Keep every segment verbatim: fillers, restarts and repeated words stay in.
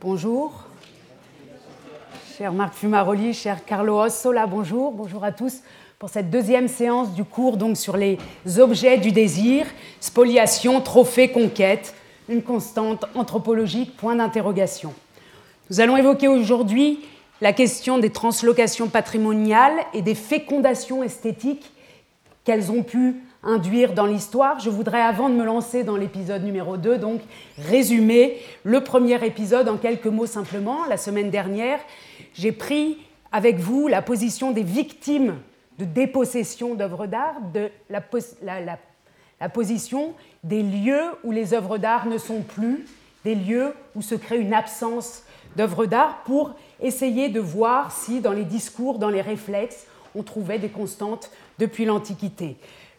Bonjour. Cher Marc Fumaroli, cher Carlo Ossola, bonjour. Bonjour à tous pour cette deuxième séance du cours donc, sur les objets du désir, spoliation, trophée, conquête, une constante anthropologique, point d'interrogation. Nous allons évoquer aujourd'hui la question des translocations patrimoniales et des fécondations esthétiques qu'elles ont pu induire dans l'histoire. Je voudrais, avant de me lancer dans l'épisode numéro deux, donc résumer le premier épisode en quelques mots simplement. La semaine dernière, j'ai pris avec vous la position des victimes de dépossession d'œuvres d'art, de la, la, la, la position des lieux où les œuvres d'art ne sont plus, des lieux où se crée une absence d'œuvres d'art, pour essayer de voir si, dans les discours, dans les réflexes, on trouvait des constantes depuis l'Antiquité.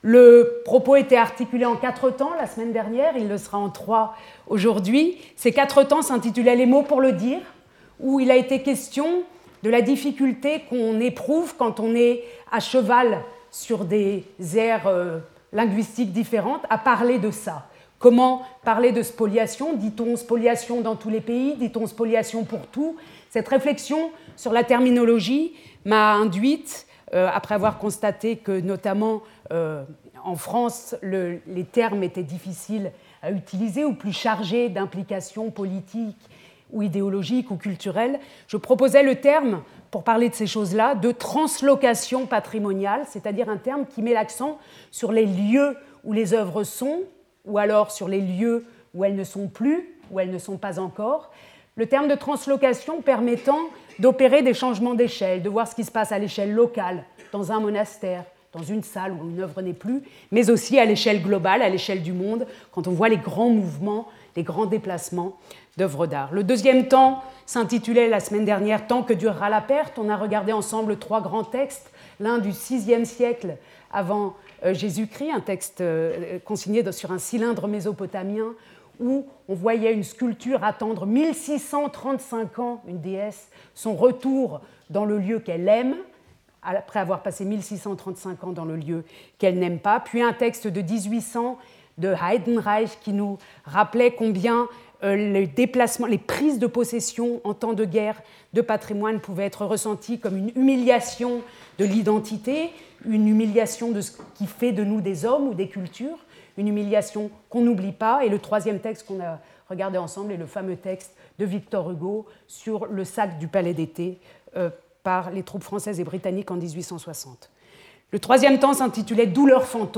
Le propos était articulé en quatre temps la semaine dernière, il le sera en trois aujourd'hui. Ces quatre temps s'intitulaient « Les mots pour le dire », où il a été question de la difficulté qu'on éprouve quand on est à cheval sur des aires euh, linguistiques différentes à parler de ça. Comment parler de spoliation? Dit-on spoliation dans tous les pays? Dit-on spoliation pour tout? Cette réflexion sur la terminologie m'a induite, euh, après avoir constaté que notamment euh, en France, le, les termes étaient difficiles à utiliser ou plus chargés d'implications politiques ou idéologiques ou culturelles, je proposais le terme, pour parler de ces choses-là, de translocation patrimoniale, c'est-à-dire un terme qui met l'accent sur les lieux où les œuvres sont, ou alors sur les lieux où elles ne sont plus, où elles ne sont pas encore. Le terme de translocation permettant d'opérer des changements d'échelle, de voir ce qui se passe à l'échelle locale, dans un monastère, dans une salle où une œuvre n'est plus, mais aussi à l'échelle globale, à l'échelle du monde, quand on voit les grands mouvements, les grands déplacements d'œuvres d'art. Le deuxième temps s'intitulait la semaine dernière « Tant que durera la perte ». On a regardé ensemble trois grands textes, l'un du sixième siècle avant Jésus-Christ, un texte euh, consigné sur un cylindre mésopotamien où on voyait une sculpture attendre mille six cent trente-cinq ans, une déesse, son retour dans le lieu qu'elle aime, après avoir passé mille six cent trente-cinq ans dans le lieu qu'elle n'aime pas, puis un texte de dix-huit cents de Heidenreich qui nous rappelait combien euh, les déplacements, les prises de possession en temps de guerre de patrimoine pouvaient être ressenties comme une humiliation de l'identité, une humiliation de ce qui fait de nous des hommes ou des cultures, une humiliation qu'on n'oublie pas. Et le troisième texte qu'on a regardé ensemble est le fameux texte de Victor Hugo sur le sac du Palais d'été euh, par les troupes françaises et britanniques en dix-huit cent soixante. Le troisième temps s'intitulait « Douleur fantôme ».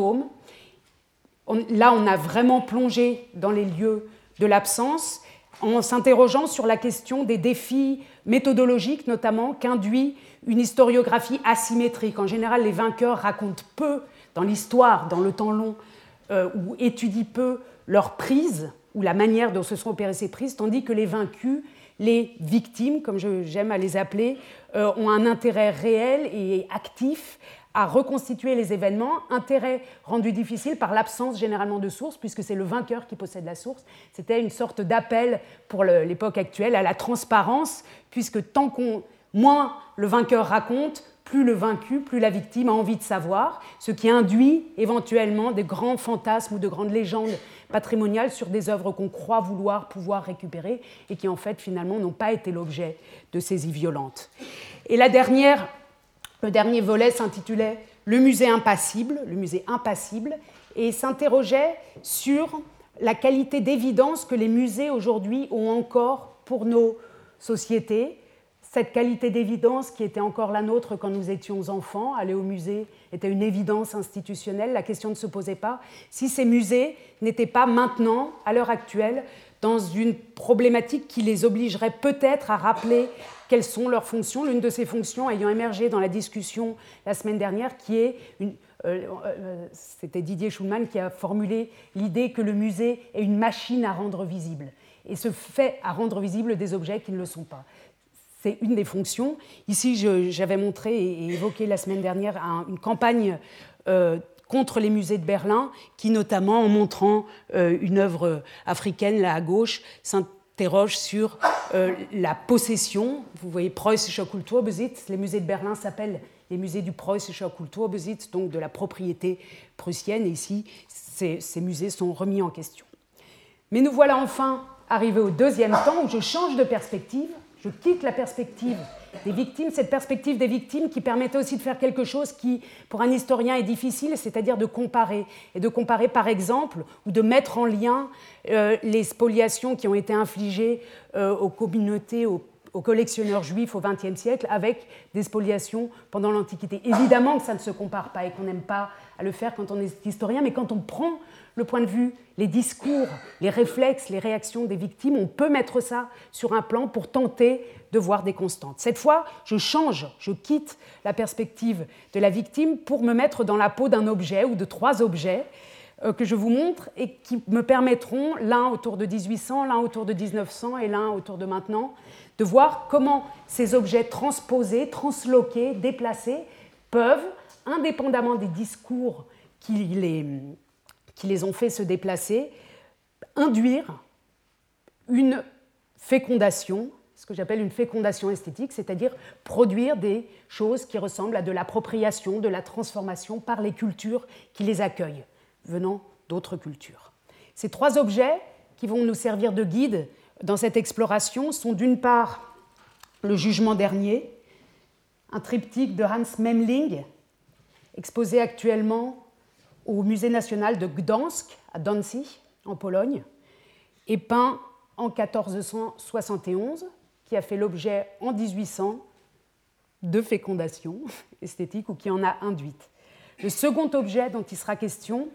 On, là, on a vraiment plongé dans les lieux de l'absence en s'interrogeant sur la question des défis méthodologiques, notamment, qu'induit une historiographie asymétrique. En général, les vainqueurs racontent peu dans l'histoire, dans le temps long, euh, ou étudient peu leurs prises, ou la manière dont se sont opérées ces prises, tandis que les vaincus, les victimes, comme je, j'aime à les appeler, euh, ont un intérêt réel et actif à reconstituer les événements, intérêt rendu difficile par l'absence généralement de source, puisque c'est le vainqueur qui possède la source. C'était une sorte d'appel pour le, l'époque actuelle à la transparence, puisque tant qu'on, moins le vainqueur raconte, plus le vaincu, plus la victime a envie de savoir, ce qui induit éventuellement des grands fantasmes ou de grandes légendes patrimoniales sur des œuvres qu'on croit vouloir pouvoir récupérer et qui en fait finalement n'ont pas été l'objet de saisies violentes. Et la dernière... Le dernier volet s'intitulait « Le musée impassible », le musée impassible, et s'interrogeait sur la qualité d'évidence que les musées aujourd'hui ont encore pour nos sociétés. Cette qualité d'évidence qui était encore la nôtre quand nous étions enfants, aller au musée était une évidence institutionnelle, la question ne se posait pas. Si ces musées n'étaient pas maintenant, à l'heure actuelle, dans une problématique qui les obligerait peut-être à rappeler quelles sont leurs fonctions, l'une de ces fonctions ayant émergé dans la discussion la semaine dernière, qui est, une, euh, euh, c'était Didier Schulman qui a formulé l'idée que le musée est une machine à rendre visible, et se fait à rendre visible des objets qui ne le sont pas. C'est une des fonctions. Ici, je, j'avais montré et évoqué la semaine dernière un, une campagne euh, contre les musées de Berlin, qui notamment, en montrant euh, une œuvre africaine, là à gauche, s'interroge sur euh, la possession. Vous voyez Preußischer Kulturbesitz, les musées de Berlin s'appellent les musées du Preußischer Kulturbesitz, donc de la propriété prussienne, et ici, ces, ces musées sont remis en question. Mais nous voilà enfin arriver au deuxième temps où je change de perspective, je quitte la perspective des victimes, cette perspective des victimes qui permettait aussi de faire quelque chose qui, pour un historien, est difficile, c'est-à-dire de comparer. Et de comparer, par exemple, ou de mettre en lien euh, les spoliations qui ont été infligées euh, aux communautés, aux, aux collectionneurs juifs au vingtième siècle, avec des spoliations pendant l'Antiquité. Évidemment que ça ne se compare pas et qu'on n'aime pas à le faire quand on est historien, mais quand on prend le point de vue, les discours, les réflexes, les réactions des victimes, on peut mettre ça sur un plan pour tenter de voir des constantes. Cette fois, je change, je quitte la perspective de la victime pour me mettre dans la peau d'un objet ou de trois objets euh, que je vous montre et qui me permettront, l'un autour de dix-huit cents, l'un autour de dix-neuf cents et l'un autour de maintenant, de voir comment ces objets transposés, transloqués, déplacés peuvent, indépendamment des discours qui les, qui les ont fait se déplacer, induire une fécondation, ce que j'appelle une fécondation esthétique, c'est-à-dire produire des choses qui ressemblent à de l'appropriation, de la transformation par les cultures qui les accueillent, venant d'autres cultures. Ces trois objets qui vont nous servir de guide dans cette exploration sont d'une part le jugement dernier, un triptyque de Hans Memling, exposé actuellement au Musée national de Gdansk, à Danzig, en Pologne, et peint en quatorze cent soixante et onze, qui a fait l'objet en dix-huit cents de fécondation esthétique ou qui en a induite. Le second objet dont il sera question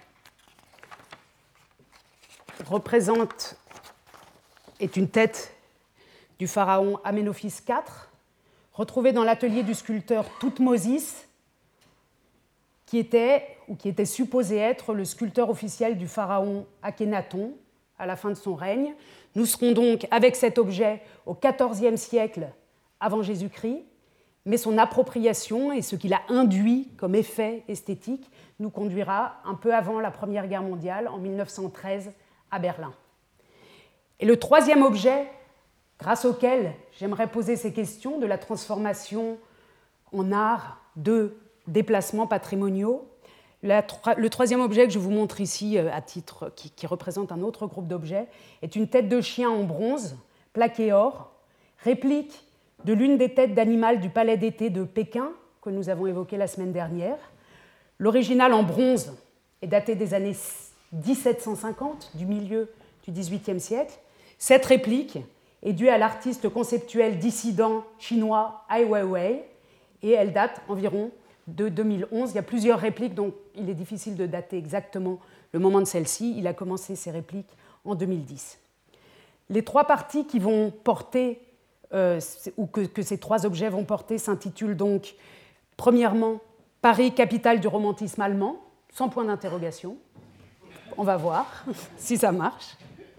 représente, est une tête du pharaon Aménophis quatre, retrouvée dans l'atelier du sculpteur Thoutmôsis, qui était, ou qui était supposé être le sculpteur officiel du pharaon Akhénaton à la fin de son règne. Nous serons donc avec cet objet au quatorzième siècle avant Jésus-Christ, mais son appropriation et ce qu'il a induit comme effet esthétique nous conduira un peu avant la Première Guerre mondiale, en mille neuf cent treize, à Berlin. Et le troisième objet, grâce auquel j'aimerais poser ces questions de la transformation en art de déplacements patrimoniaux, La, le troisième objet que je vous montre ici, à titre, qui, qui représente un autre groupe d'objets, est une tête de chien en bronze, plaquée or, réplique de l'une des têtes d'animal du palais d'été de Pékin, que nous avons évoqué la semaine dernière. L'original en bronze est daté des années dix-sept cent cinquante, du milieu du dix-huitième siècle. Cette réplique est due à l'artiste conceptuel dissident chinois Ai Weiwei, et elle date environ de deux mille onze. Il y a plusieurs répliques, donc il est difficile de dater exactement le moment de celle-ci. Il a commencé ses répliques en deux mille dix. Les trois parties qui vont porter, euh, ou que, que ces trois objets vont porter, s'intitulent donc, premièrement, Paris, capitale du romantisme allemand, sans point d'interrogation. On va voir si ça marche.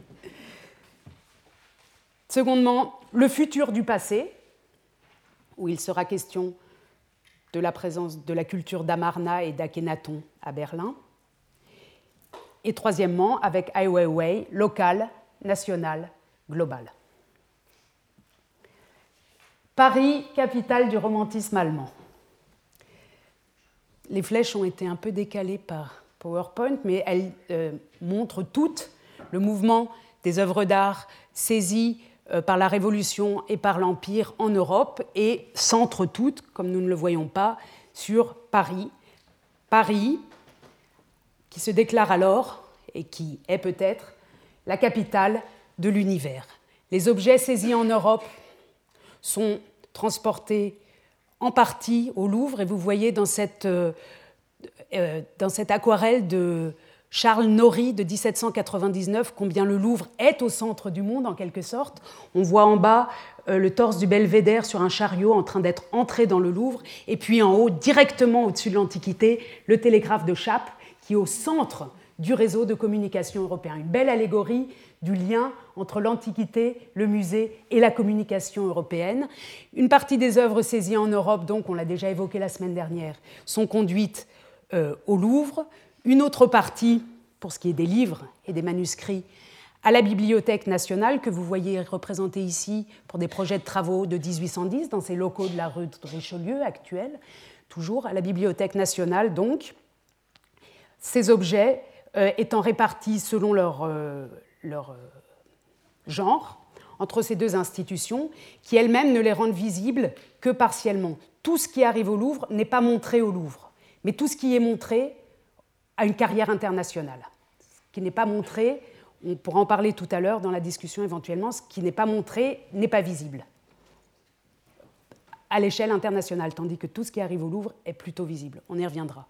Secondement, le futur du passé, où il sera question de la présence de la culture d'Amarna et d'Akhénaton à Berlin. Et troisièmement, avec Ai Weiwei, local, national, global. Paris, capitale du romantisme allemand. Les flèches ont été un peu décalées par PowerPoint, mais elles euh, montrent toutes le mouvement des œuvres d'art saisies par la Révolution et par l'Empire en Europe et centrent toutes, comme nous ne le voyons pas, sur Paris. Paris, qui se déclare alors, et qui est peut-être, la capitale de l'univers. Les objets saisis en Europe sont transportés en partie au Louvre, et vous voyez dans cette, euh, euh, dans cette aquarelle de Charles Nori de dix-sept cent quatre-vingt-dix-neuf, combien le Louvre est au centre du monde en quelque sorte. On voit en bas euh, le torse du Belvédère sur un chariot en train d'être entré dans le Louvre, et puis en haut, directement au-dessus de l'Antiquité, le télégraphe de Chappe qui est au centre du réseau de communication européen. Une belle allégorie du lien entre l'Antiquité, le musée et la communication européenne. Une partie des œuvres saisies en Europe, donc on l'a déjà évoqué la semaine dernière, sont conduites euh, au Louvre. Une autre partie, pour ce qui est des livres et des manuscrits, à la Bibliothèque nationale, que vous voyez représentée ici pour des projets de travaux de dix-huit cent dix, dans ces locaux de la rue de Richelieu actuelle, toujours à la Bibliothèque nationale donc. Ces objets euh, étant répartis selon leur, euh, leur euh, genre entre ces deux institutions qui elles-mêmes ne les rendent visibles que partiellement. Tout ce qui arrive au Louvre n'est pas montré au Louvre, mais tout ce qui est montré a une carrière internationale. Ce qui n'est pas montré, on pourra en parler tout à l'heure dans la discussion éventuellement, ce qui n'est pas montré n'est pas visible à l'échelle internationale, tandis que tout ce qui arrive au Louvre est plutôt visible. On y reviendra.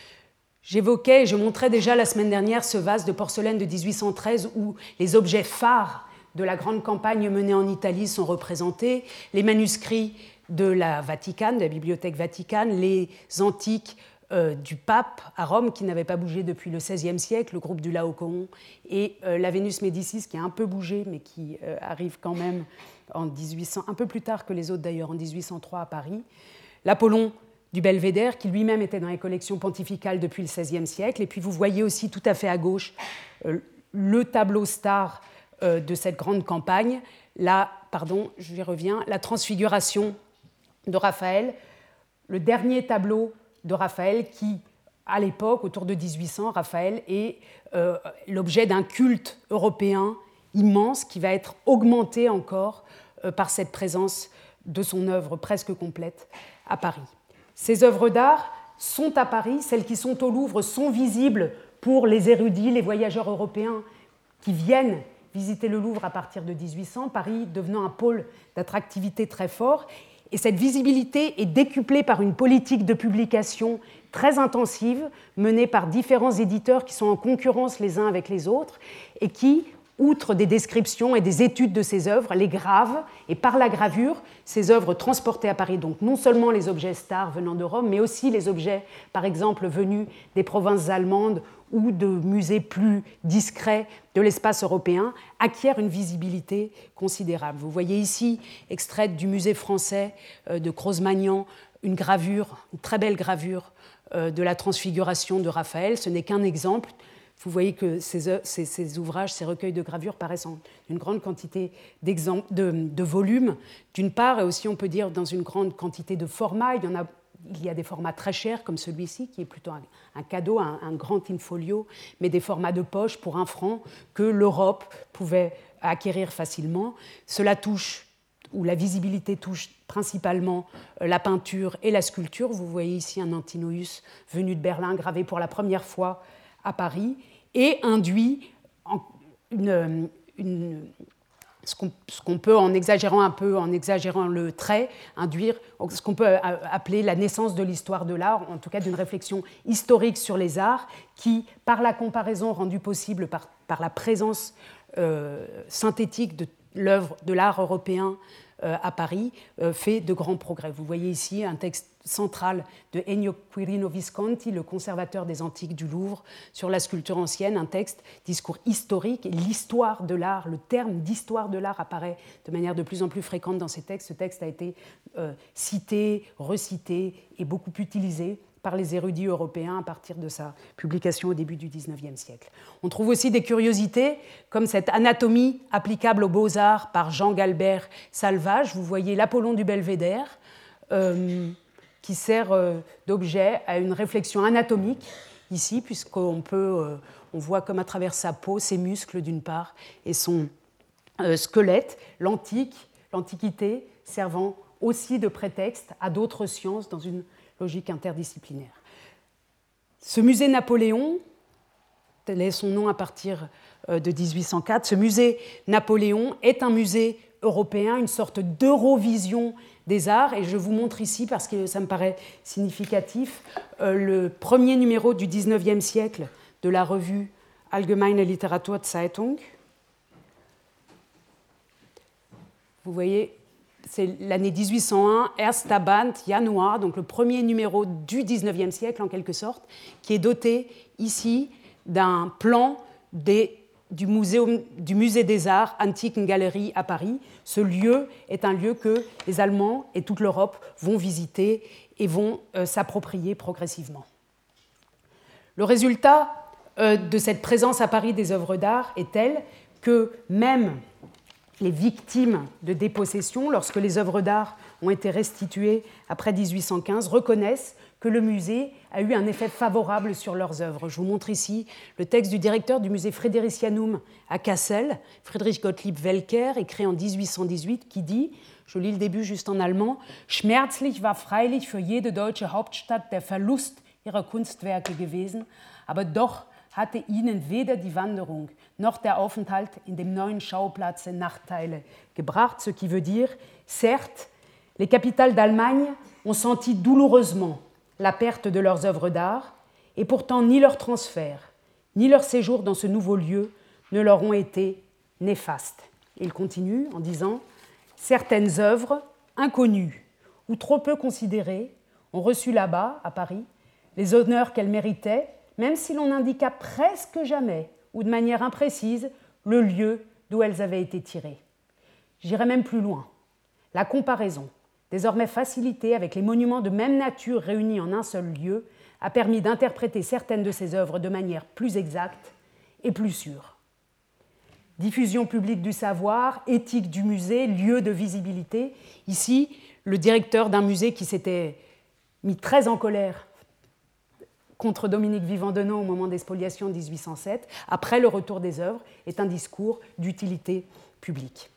J'évoquais, je montrais déjà la semaine dernière ce vase de porcelaine de dix-huit cent treize où les objets phares de la grande campagne menée en Italie sont représentés, les manuscrits de la Vatican, de la Bibliothèque Vaticane, les antiques euh, du pape à Rome qui n'avait pas bougé depuis le seizième siècle, le groupe du Laocoon, et euh, la Vénus Médicis qui a un peu bougé mais qui euh, arrive quand même en dix-huit cents, un peu plus tard que les autres d'ailleurs, en dix-huit cent trois à Paris, l'Apollon du Belvédère, qui lui-même était dans les collections pontificales depuis le seizième siècle, et puis vous voyez aussi tout à fait à gauche euh, le tableau star euh, de cette grande campagne, la, pardon, je reviens, la Transfiguration de Raphaël, le dernier tableau de Raphaël qui, à l'époque, autour de dix-huit cents, Raphaël est euh, l'objet d'un culte européen immense qui va être augmenté encore euh, par cette présence de son œuvre presque complète à Paris. Ces œuvres d'art sont à Paris, celles qui sont au Louvre sont visibles pour les érudits, les voyageurs européens qui viennent visiter le Louvre à partir de dix-huit cents, Paris devenant un pôle d'attractivité très fort. Et cette visibilité est décuplée par une politique de publication très intensive menée par différents éditeurs qui sont en concurrence les uns avec les autres et qui, outre des descriptions et des études de ces œuvres, les gravent, et par la gravure, ces œuvres transportées à Paris, donc non seulement les objets stars venant de Rome, mais aussi les objets, par exemple, venus des provinces allemandes ou de musées plus discrets de l'espace européen, acquièrent une visibilité considérable. Vous voyez ici, extraite du musée français de Cros-Magnan, une gravure, une très belle gravure de la Transfiguration de Raphaël. Ce n'est qu'un exemple. Vous voyez que ces, ces, ces ouvrages, ces recueils de gravures paraissent en une grande quantité de, de volumes, d'une part, et aussi on peut dire dans une grande quantité de formats. Il y, en a, il y a des formats très chers comme celui-ci, qui est plutôt un, un cadeau, un, un grand in-folio, mais des formats de poche pour un franc que l'Europe pouvait acquérir facilement. Cela touche, ou la visibilité touche principalement la peinture et la sculpture. Vous voyez ici un Antinous venu de Berlin, gravé pour la première fois à Paris, et induit en une, une, ce, qu'on, ce qu'on peut, en exagérant un peu, en exagérant le trait, induire ce qu'on peut appeler la naissance de l'histoire de l'art, en tout cas d'une réflexion historique sur les arts, qui, par la comparaison rendue possible par, par la présence euh, synthétique de l'œuvre de l'art européen euh, à Paris, euh, fait de grands progrès. Vous voyez ici un texte central de Ennio Quirino Visconti, le conservateur des antiques du Louvre, sur la sculpture ancienne, un texte, discours historique, et l'histoire de l'art, le terme d'histoire de l'art apparaît de manière de plus en plus fréquente dans ces textes. Ce texte a été euh, cité, recité et beaucoup utilisé par les érudits européens à partir de sa publication au début du dix-neuvième siècle. On trouve aussi des curiosités, comme cette anatomie applicable aux beaux-arts par Jean-Galbert Salvage. Vous voyez l'Apollon du Belvédère, euh, qui sert euh, d'objet à une réflexion anatomique, ici, puisqu'on peut, euh, on voit comme à travers sa peau, ses muscles d'une part, et son euh, squelette, l'antique, l'antiquité, servant aussi de prétexte à d'autres sciences dans une logique interdisciplinaire. Ce musée Napoléon, tel est son nom à partir de dix-huit cent quatre, ce musée Napoléon est un musée européen, une sorte d'Eurovision des arts, et je vous montre ici, parce que ça me paraît significatif, le premier numéro du dix-neuvième siècle de la revue Allgemeine Literaturzeitung. Vous voyez, c'est l'année dix-huit cent un, Erster Band, Januar, donc le premier numéro du dix-neuvième siècle en quelque sorte, qui est doté ici d'un plan des, du, muséum, du musée des arts Antikengalerie à Paris. Ce lieu est un lieu que les Allemands et toute l'Europe vont visiter et vont euh, s'approprier progressivement. Le résultat euh, de cette présence à Paris des œuvres d'art est tel que même les victimes de dépossession, lorsque les œuvres d'art ont été restituées après dix-huit cent quinze, reconnaissent que le musée a eu un effet favorable sur leurs œuvres. Je vous montre ici le texte du directeur du musée Fridericianum à Kassel, Friedrich Gottlieb Welcker, écrit en dix-huit cent dix-huit, qui dit, je lis le début juste en allemand, « Schmerzlich war freilich für jede deutsche Hauptstadt der Verlust ihrer Kunstwerke gewesen, aber doch hatte ihnen weder die Wanderung noch der Aufenthalt in dem neuen Schauplatze Nachteile gebracht », ce qui veut dire, certes, les capitales d'Allemagne ont senti douloureusement la perte de leurs œuvres d'art, et pourtant ni leur transfert, ni leur séjour dans ce nouveau lieu ne leur ont été néfastes. Il continue en disant « Certaines œuvres inconnues ou trop peu considérées ont reçu là-bas, à Paris, les honneurs qu'elles méritaient, même si l'on n'indiqua presque jamais ou de manière imprécise le lieu d'où elles avaient été tirées. J'irai même plus loin. La comparaison, désormais facilitée avec les monuments de même nature réunis en un seul lieu, a permis d'interpréter certaines de ces œuvres de manière plus exacte et plus sûre. Diffusion publique du savoir, éthique du musée, lieu de visibilité. Ici, le directeur d'un musée qui s'était mis très en colère contre Dominique Vivant-Denon au moment des spoliations de dix-huit cent sept, après le retour des œuvres, est un discours d'utilité publique.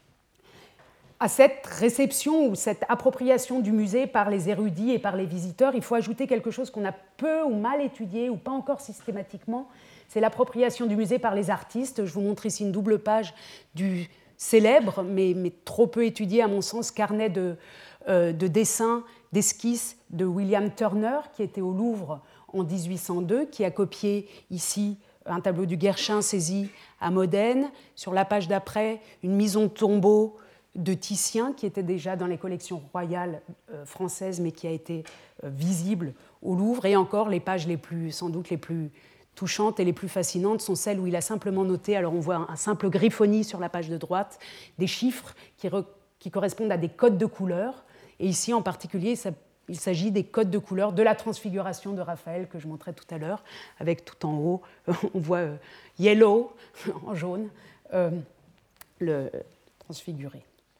À cette réception ou cette appropriation du musée par les érudits et par les visiteurs, il faut ajouter quelque chose qu'on a peu ou mal étudié ou pas encore systématiquement, c'est l'appropriation du musée par les artistes. Je vous montre ici une double page du célèbre, mais, mais trop peu étudié à mon sens, carnet de, euh, de dessins, d'esquisses de William Turner, qui était au Louvre en dix-huit cent deux, qui a copié ici un tableau du Guerchin saisi à Modène. Sur la page d'après, une mise en tombeau de Titien, qui était déjà dans les collections royales euh, françaises, mais qui a été euh, visible au Louvre. Et encore, les pages les plus, sans doute les plus touchantes et les plus fascinantes sont celles où il a simplement noté, alors on voit un, un simple griffonnis sur la page de droite, des chiffres qui, re, qui correspondent à des codes de couleurs. Et ici, en particulier, ça, il s'agit des codes de couleurs de la transfiguration de Raphaël, que je montrais tout à l'heure, avec tout en haut, on voit euh, yellow, en jaune, euh, le transfiguré.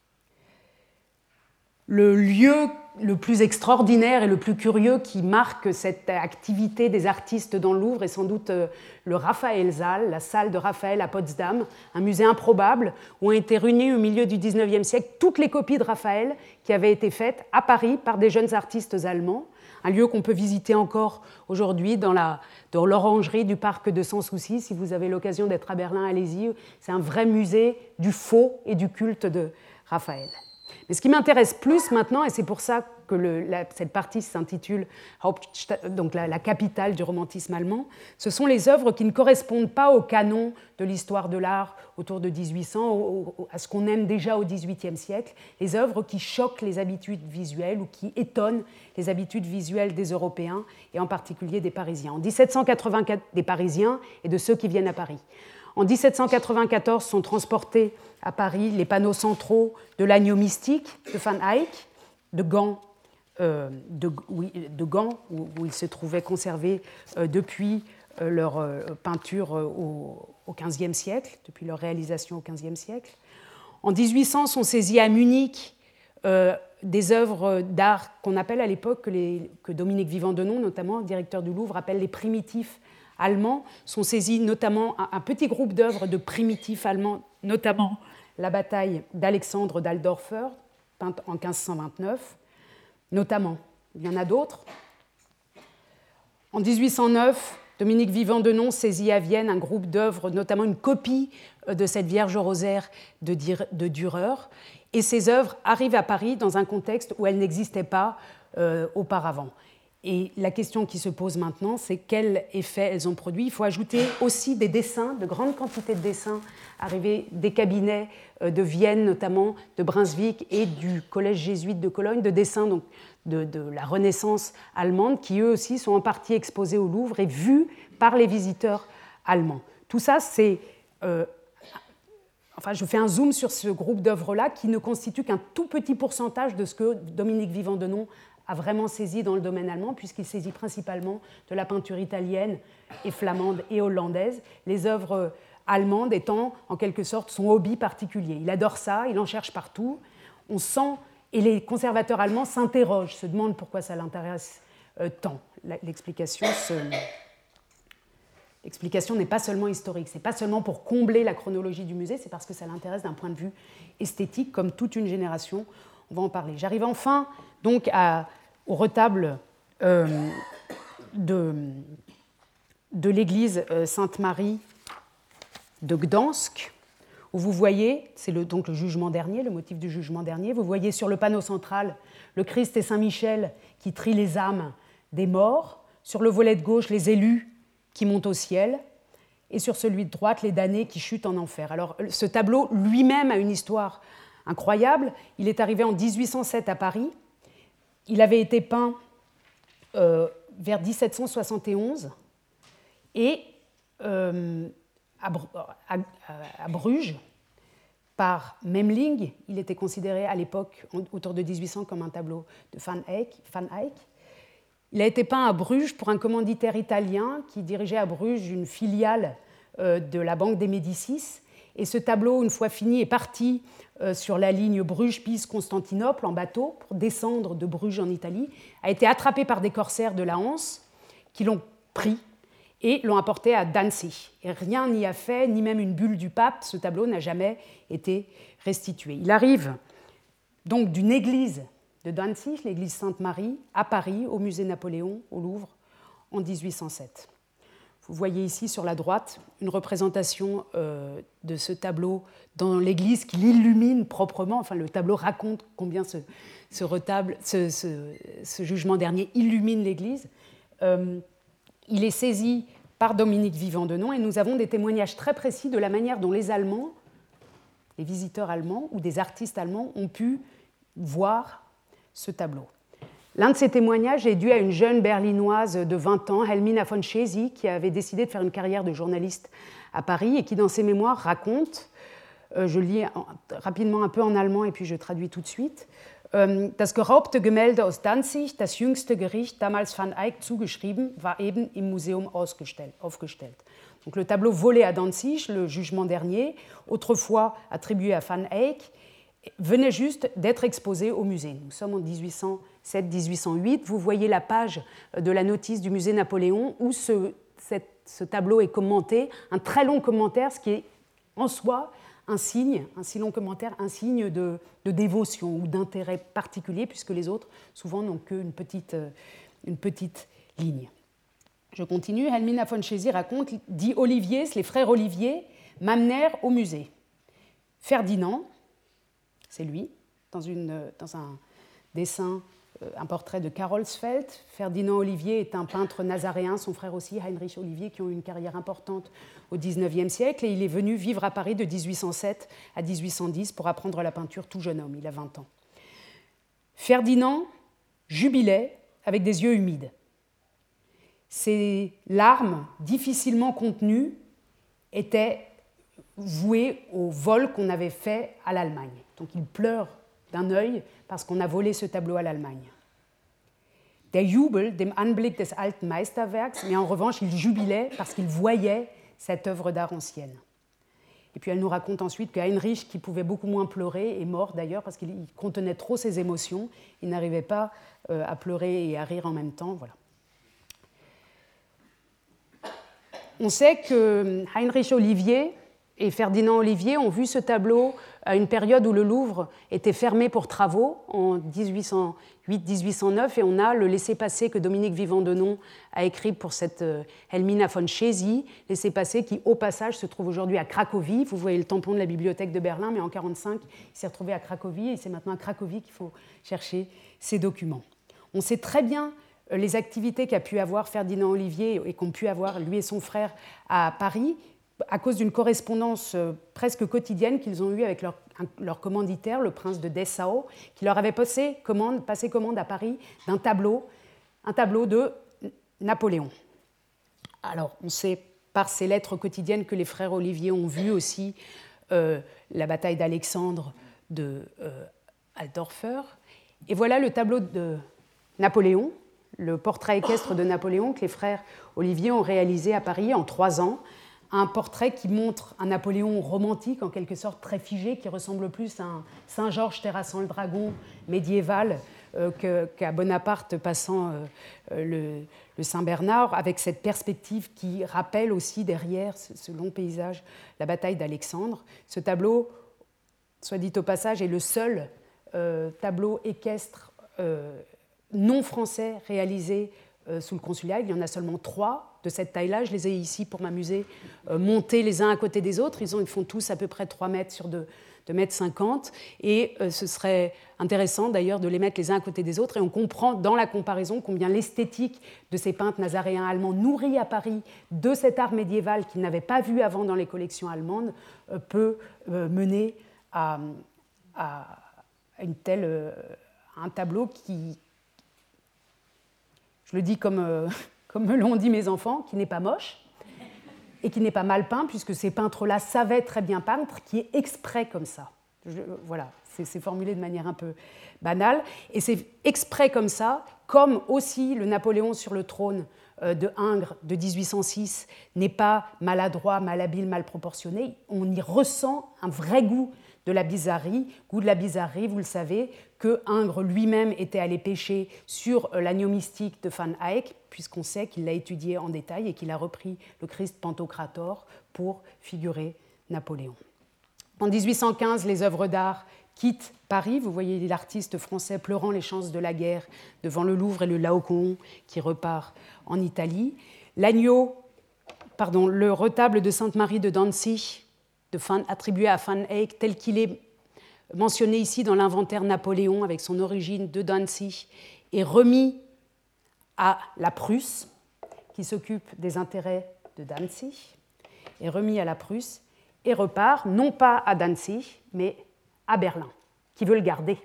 Le lieu le plus extraordinaire et le plus curieux qui marque cette activité des artistes dans le Louvre est sans doute le Raphaël-Saal, la salle de Raphaël à Potsdam, un musée improbable où ont été réunies au milieu du dix-neuvième siècle toutes les copies de Raphaël qui avaient été faites à Paris par des jeunes artistes allemands, un lieu qu'on peut visiter encore aujourd'hui dans, la, dans l'orangerie du parc de Sans Souci. Si vous avez l'occasion d'être à Berlin, allez-y, c'est un vrai musée du faux et du culte de Raphaël. Mais ce qui m'intéresse plus maintenant, et c'est pour ça que le, la, cette partie s'intitule Hauptstadt, donc la, la capitale du romantisme allemand, ce sont les œuvres qui ne correspondent pas au canon de l'histoire de l'art autour de dix-huit cents, au, au, à ce qu'on aime déjà au dix-huitième siècle, les œuvres qui choquent les habitudes visuelles ou qui étonnent les habitudes visuelles des Européens et en particulier des Parisiens. En dix-sept cent quatre-vingt-quatre, des Parisiens et de ceux qui viennent à Paris. En dix-sept cent quatre-vingt-quatorze sont transportés à Paris les panneaux centraux de l'Agneau mystique de Van Eyck, de Gand, euh, de, oui, de Gand où, où ils se trouvaient conservés euh, depuis euh, leur euh, peinture euh, au, au quinzième siècle, depuis leur réalisation au quinzième siècle. En dix-huit cents sont saisies à Munich euh, des œuvres d'art qu'on appelle à l'époque, que, les, que Dominique Vivant-Denon, notamment, directeur du Louvre, appelle les primitifs allemands, sont saisis notamment un, un petit groupe d'œuvres de primitifs allemands, notamment la bataille d'Alexandre d'Aldorfer, peinte en quinze cent vingt-neuf, notamment. Il y en a d'autres. En dix-huit cent neuf, Dominique Vivant-Denon saisit à Vienne un groupe d'œuvres, notamment une copie de cette Vierge au rosaire de, de Dürer. Et ces œuvres arrivent à Paris dans un contexte où elles n'existaient pas euh, auparavant. Et la question qui se pose maintenant, c'est quel effet elles ont produit. Il faut ajouter aussi des dessins, de grandes quantités de dessins arrivés des cabinets de Vienne, notamment de Brunswick et du collège jésuite de Cologne, de dessins donc, de, de la Renaissance allemande, qui eux aussi sont en partie exposés au Louvre et vus par les visiteurs allemands. Tout ça, c'est... Euh, enfin, je fais un zoom sur ce groupe d'œuvres-là qui ne constitue qu'un tout petit pourcentage de ce que Dominique Vivant-Denon a vraiment saisi dans le domaine allemand, puisqu'il saisit principalement de la peinture italienne et flamande et hollandaise, les œuvres allemandes étant en quelque sorte son hobby particulier. Il adore ça, il en cherche partout. On sent, et les conservateurs allemands s'interrogent, se demandent pourquoi ça l'intéresse euh, temps. L'explication se... L'explication n'est pas seulement historique, ce n'est pas seulement pour combler la chronologie du musée, c'est parce que ça l'intéresse d'un point de vue esthétique, comme toute une génération. On va en parler. J'arrive enfin donc à, au retable euh, de, de l'église Sainte-Marie de Gdansk, où vous voyez, c'est le, donc le jugement dernier, le motif du jugement dernier, vous voyez sur le panneau central le Christ et Saint-Michel qui trient les âmes des morts, sur le volet de gauche les élus qui montent au ciel, et sur celui de droite, les damnés qui chutent en enfer. Alors, ce tableau lui-même a une histoire incroyable. Il est arrivé en dix-huit cent sept à Paris. Il avait été peint euh, vers dix-sept cent soixante et onze, et euh, à, à, à Bruges, par Memling. Il était considéré à l'époque, autour de dix-huit cents, comme un tableau de Van Eyck. Van Eyck. Il a été peint à Bruges pour un commanditaire italien qui dirigeait à Bruges une filiale euh, de la Banque des Médicis. Et ce tableau, une fois fini, est parti euh, sur la ligne Bruges-Pise-Constantinople en bateau pour descendre de Bruges en Italie, a été attrapé par des corsaires de la Hanse qui l'ont pris et l'ont apporté à Danzig. Et rien n'y a fait, ni même une bulle du pape. Ce tableau n'a jamais été restitué. Il arrive donc d'une église de Danzig, l'église Sainte-Marie, à Paris, au musée Napoléon, au Louvre, en dix-huit cent sept. Vous voyez ici sur la droite une représentation euh, de ce tableau dans l'église qui l'illumine proprement. Enfin, le tableau raconte combien ce, ce, retable, ce, ce, ce jugement dernier illumine l'église. Euh, il est saisi par Dominique Vivant-Denon et nous avons des témoignages très précis de la manière dont les Allemands, les visiteurs allemands ou des artistes allemands ont pu voir ce tableau. L'un de ces témoignages est dû à une jeune berlinoise de vingt ans, Helmina von Chesi, qui avait décidé de faire une carrière de journaliste à Paris et qui, dans ses mémoires, raconte, euh, je lis rapidement un peu en allemand et puis je traduis tout de suite, euh, Das geraubte Gemälde aus Danzig, das jüngste Gericht, damals Van Eyck zugeschrieben, war eben im Museum aufgestellt. Donc le tableau volé à Danzig, le jugement dernier, autrefois attribué à Van Eyck, venait juste d'être exposé au musée. Nous sommes en dix-huit cent sept dix-huit cent huit. Vous voyez la page de la notice du musée Napoléon où ce, cette, ce tableau est commenté, un très long commentaire, ce qui est en soi un signe, un si long commentaire, un signe de, de dévotion ou d'intérêt particulier, puisque les autres, souvent, n'ont qu'une petite, une petite ligne. Je continue. Helmina von Chesi raconte, dit Olivier, les frères Olivier, m'amenèrent au musée. Ferdinand, c'est lui, dans, une, dans un dessin, un portrait de Karolsfeld. Ferdinand Olivier est un peintre nazaréen, son frère aussi, Heinrich Olivier, qui ont eu une carrière importante au dix-neuvième siècle. Et il est venu vivre à Paris de dix-huit cent sept à dix-huit cent dix pour apprendre la peinture tout jeune homme, il a vingt ans. Ferdinand jubilait avec des yeux humides. Ses larmes, difficilement contenues, étaient vouées au vol qu'on avait fait à l'Allemagne. Donc il pleure d'un œil parce qu'on a volé ce tableau à l'Allemagne. Der Jubel dem Anblick des alten Meisterwerks, mais en revanche, il jubilait parce qu'il voyait cette œuvre d'art ancienne. Et puis elle nous raconte ensuite que Heinrich, qui pouvait beaucoup moins pleurer, est mort d'ailleurs parce qu'il contenait trop ses émotions, il n'arrivait pas euh, à pleurer et à rire en même temps. Voilà. On sait que Heinrich Olivier et Ferdinand Olivier ont vu ce tableau à une période où le Louvre était fermé pour travaux, en dix-huit cent huit dix-huit cent neuf, et on a le laissez-passer que Dominique Vivant-Denon a écrit pour cette Helmina von Chesi, laissez-passer qui, au passage, se trouve aujourd'hui à Cracovie. Vous voyez le tampon de la bibliothèque de Berlin, mais en mille neuf cent quarante-cinq, il s'est retrouvé à Cracovie, et c'est maintenant à Cracovie qu'il faut chercher ces documents. On sait très bien les activités qu'a pu avoir Ferdinand Olivier et qu'ont pu avoir lui et son frère à Paris, à cause d'une correspondance presque quotidienne qu'ils ont eue avec leur, leur commanditaire, le prince de Dessau, qui leur avait passé commande, passé commande à Paris d'un tableau, un tableau de Napoléon. Alors, on sait par ces lettres quotidiennes que les frères Olivier ont vu aussi euh, la bataille d'Alexandre de euh, Altdorfer. Et voilà le tableau de Napoléon, le portrait équestre de Napoléon que les frères Olivier ont réalisé à Paris en trois ans. Un portrait qui montre un Napoléon romantique, en quelque sorte très figé, qui ressemble plus à un Saint-Georges terrassant le dragon médiéval euh, que, qu'à Bonaparte passant euh, le, le Saint-Bernard, avec cette perspective qui rappelle aussi derrière ce, ce long paysage la bataille d'Alexandre. Ce tableau, soit dit au passage, est le seul euh, tableau équestre euh, non français réalisé euh, sous le consulat. Il y en a seulement trois de cette taille-là. Je les ai ici pour m'amuser, euh, montés les uns à côté des autres. Ils, ont, ils font tous à peu près trois mètres sur deux mètres cinquante. Et euh, ce serait intéressant d'ailleurs de les mettre les uns à côté des autres. Et on comprend dans la comparaison combien l'esthétique de ces peintres nazaréens allemands nourris à Paris de cet art médiéval qu'ils n'avaient pas vu avant dans les collections allemandes euh, peut euh, mener à, à une telle, euh, un tableau qui, je le dis comme, euh, comme me l'ont dit mes enfants, qui n'est pas moche et qui n'est pas mal peint, puisque ces peintres-là savaient très bien peindre, qui est exprès comme ça. Je, voilà, c'est, c'est formulé de manière un peu banale, et c'est exprès comme ça, comme aussi le Napoléon sur le trône euh, de Ingres de dix-huit cent six n'est pas maladroit, malhabile, mal proportionné, on y ressent un vrai goût de la bizarrerie, goût de la bizarrerie, vous le savez, que Ingres lui-même était allé pêcher sur l'agneau mystique de Van Eyck, puisqu'on sait qu'il l'a étudié en détail et qu'il a repris le Christ Pantocrator pour figurer Napoléon. En dix-huit cent quinze, les œuvres d'art quittent Paris. Vous voyez l'artiste français pleurant les chances de la guerre devant le Louvre et le Laocoon qui repart en Italie. L'agneau, pardon, le retable de Sainte-Marie de Danzig, de Van, attribué à Van Eyck, tel qu'il est mentionné ici dans l'inventaire Napoléon avec son origine de Danzig, est remis à la Prusse, qui s'occupe des intérêts de Danzig, est remis à la Prusse et repart, non pas à Danzig, mais à Berlin, qui veut le garder.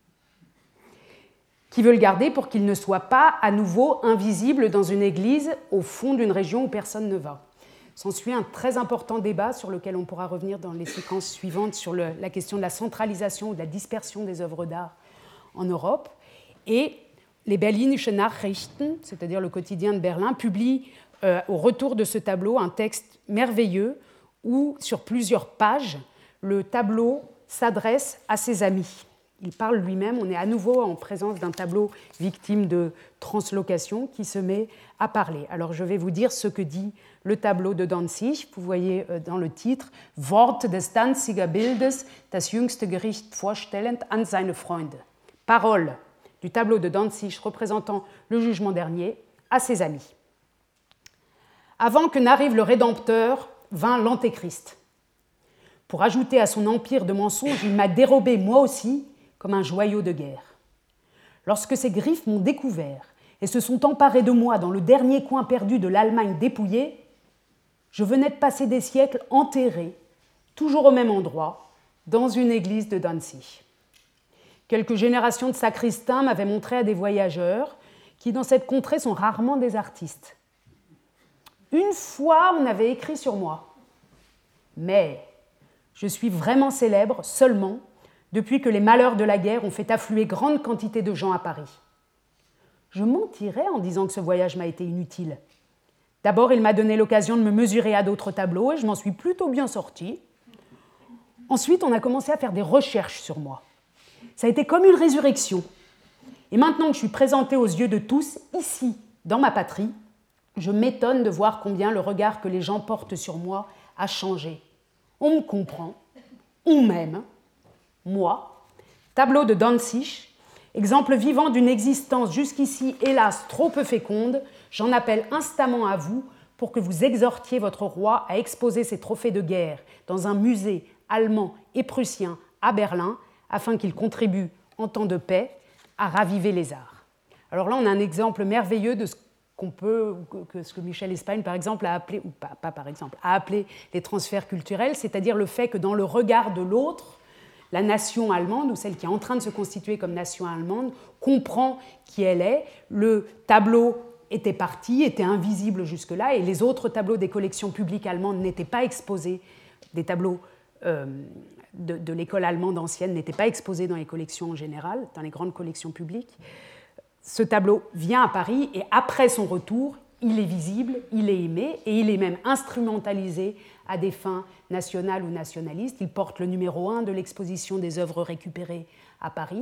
Qui veut le garder pour qu'il ne soit pas à nouveau invisible dans une église au fond d'une région où personne ne va. S'ensuit un très important débat sur lequel on pourra revenir dans les séquences suivantes sur le, la question de la centralisation ou de la dispersion des œuvres d'art en Europe. Et les Berlinische Nachrichten, c'est-à-dire le quotidien de Berlin, publient euh, au retour de ce tableau un texte merveilleux où, sur plusieurs pages, le tableau s'adresse à ses amis. Il parle lui-même, on est à nouveau en présence d'un tableau victime de translocation qui se met à parler. Alors je vais vous dire ce que dit le tableau de Danzig. Vous voyez dans le titre « Wort des Danziger Bildes, das jüngste Gericht vorstellend an seine Freunde ». Parole du tableau de Danzig représentant le jugement dernier à ses amis. Avant que n'arrive le Rédempteur, vint l'Antéchrist. Pour ajouter à son empire de mensonges, il m'a dérobé moi aussi comme un joyau de guerre. Lorsque ces griffes m'ont découvert et se sont emparées de moi dans le dernier coin perdu de l'Allemagne dépouillée, je venais de passer des siècles enterré, toujours au même endroit, dans une église de Danzig. Quelques générations de sacristains m'avaient montré à des voyageurs qui, dans cette contrée, sont rarement des artistes. Une fois, on avait écrit sur moi. Mais je suis vraiment célèbre seulement depuis que les malheurs de la guerre ont fait affluer grande quantité de gens à Paris. Je mentirais en disant que ce voyage m'a été inutile. D'abord, il m'a donné l'occasion de me mesurer à d'autres tableaux et je m'en suis plutôt bien sortie. Ensuite, on a commencé à faire des recherches sur moi. Ça a été comme une résurrection. Et maintenant que je suis présentée aux yeux de tous, ici, dans ma patrie, je m'étonne de voir combien le regard que les gens portent sur moi a changé. On me comprend, on m'aime. Moi, tableau de Danzig, exemple vivant d'une existence jusqu'ici, hélas, trop peu féconde, j'en appelle instamment à vous pour que vous exhortiez votre roi à exposer ses trophées de guerre dans un musée allemand et prussien à Berlin, afin qu'il contribue, en temps de paix, à raviver les arts. Alors là, on a un exemple merveilleux de ce qu'on peut, que ce que Michel Espagne, par exemple, a appelé, ou pas, pas par exemple, a appelé les transferts culturels, c'est-à-dire le fait que dans le regard de l'autre, la nation allemande, ou celle qui est en train de se constituer comme nation allemande, comprend qui elle est. Le tableau était parti, était invisible jusque-là, et les autres tableaux des collections publiques allemandes n'étaient pas exposés, des tableaux euh, de, de l'école allemande ancienne n'étaient pas exposés dans les collections en général, dans les grandes collections publiques. Ce tableau vient à Paris, et après son retour, il est visible, il est aimé, et il est même instrumentalisé à des fins nationales ou nationalistes. Il porte le numéro un de l'exposition des œuvres récupérées à Paris,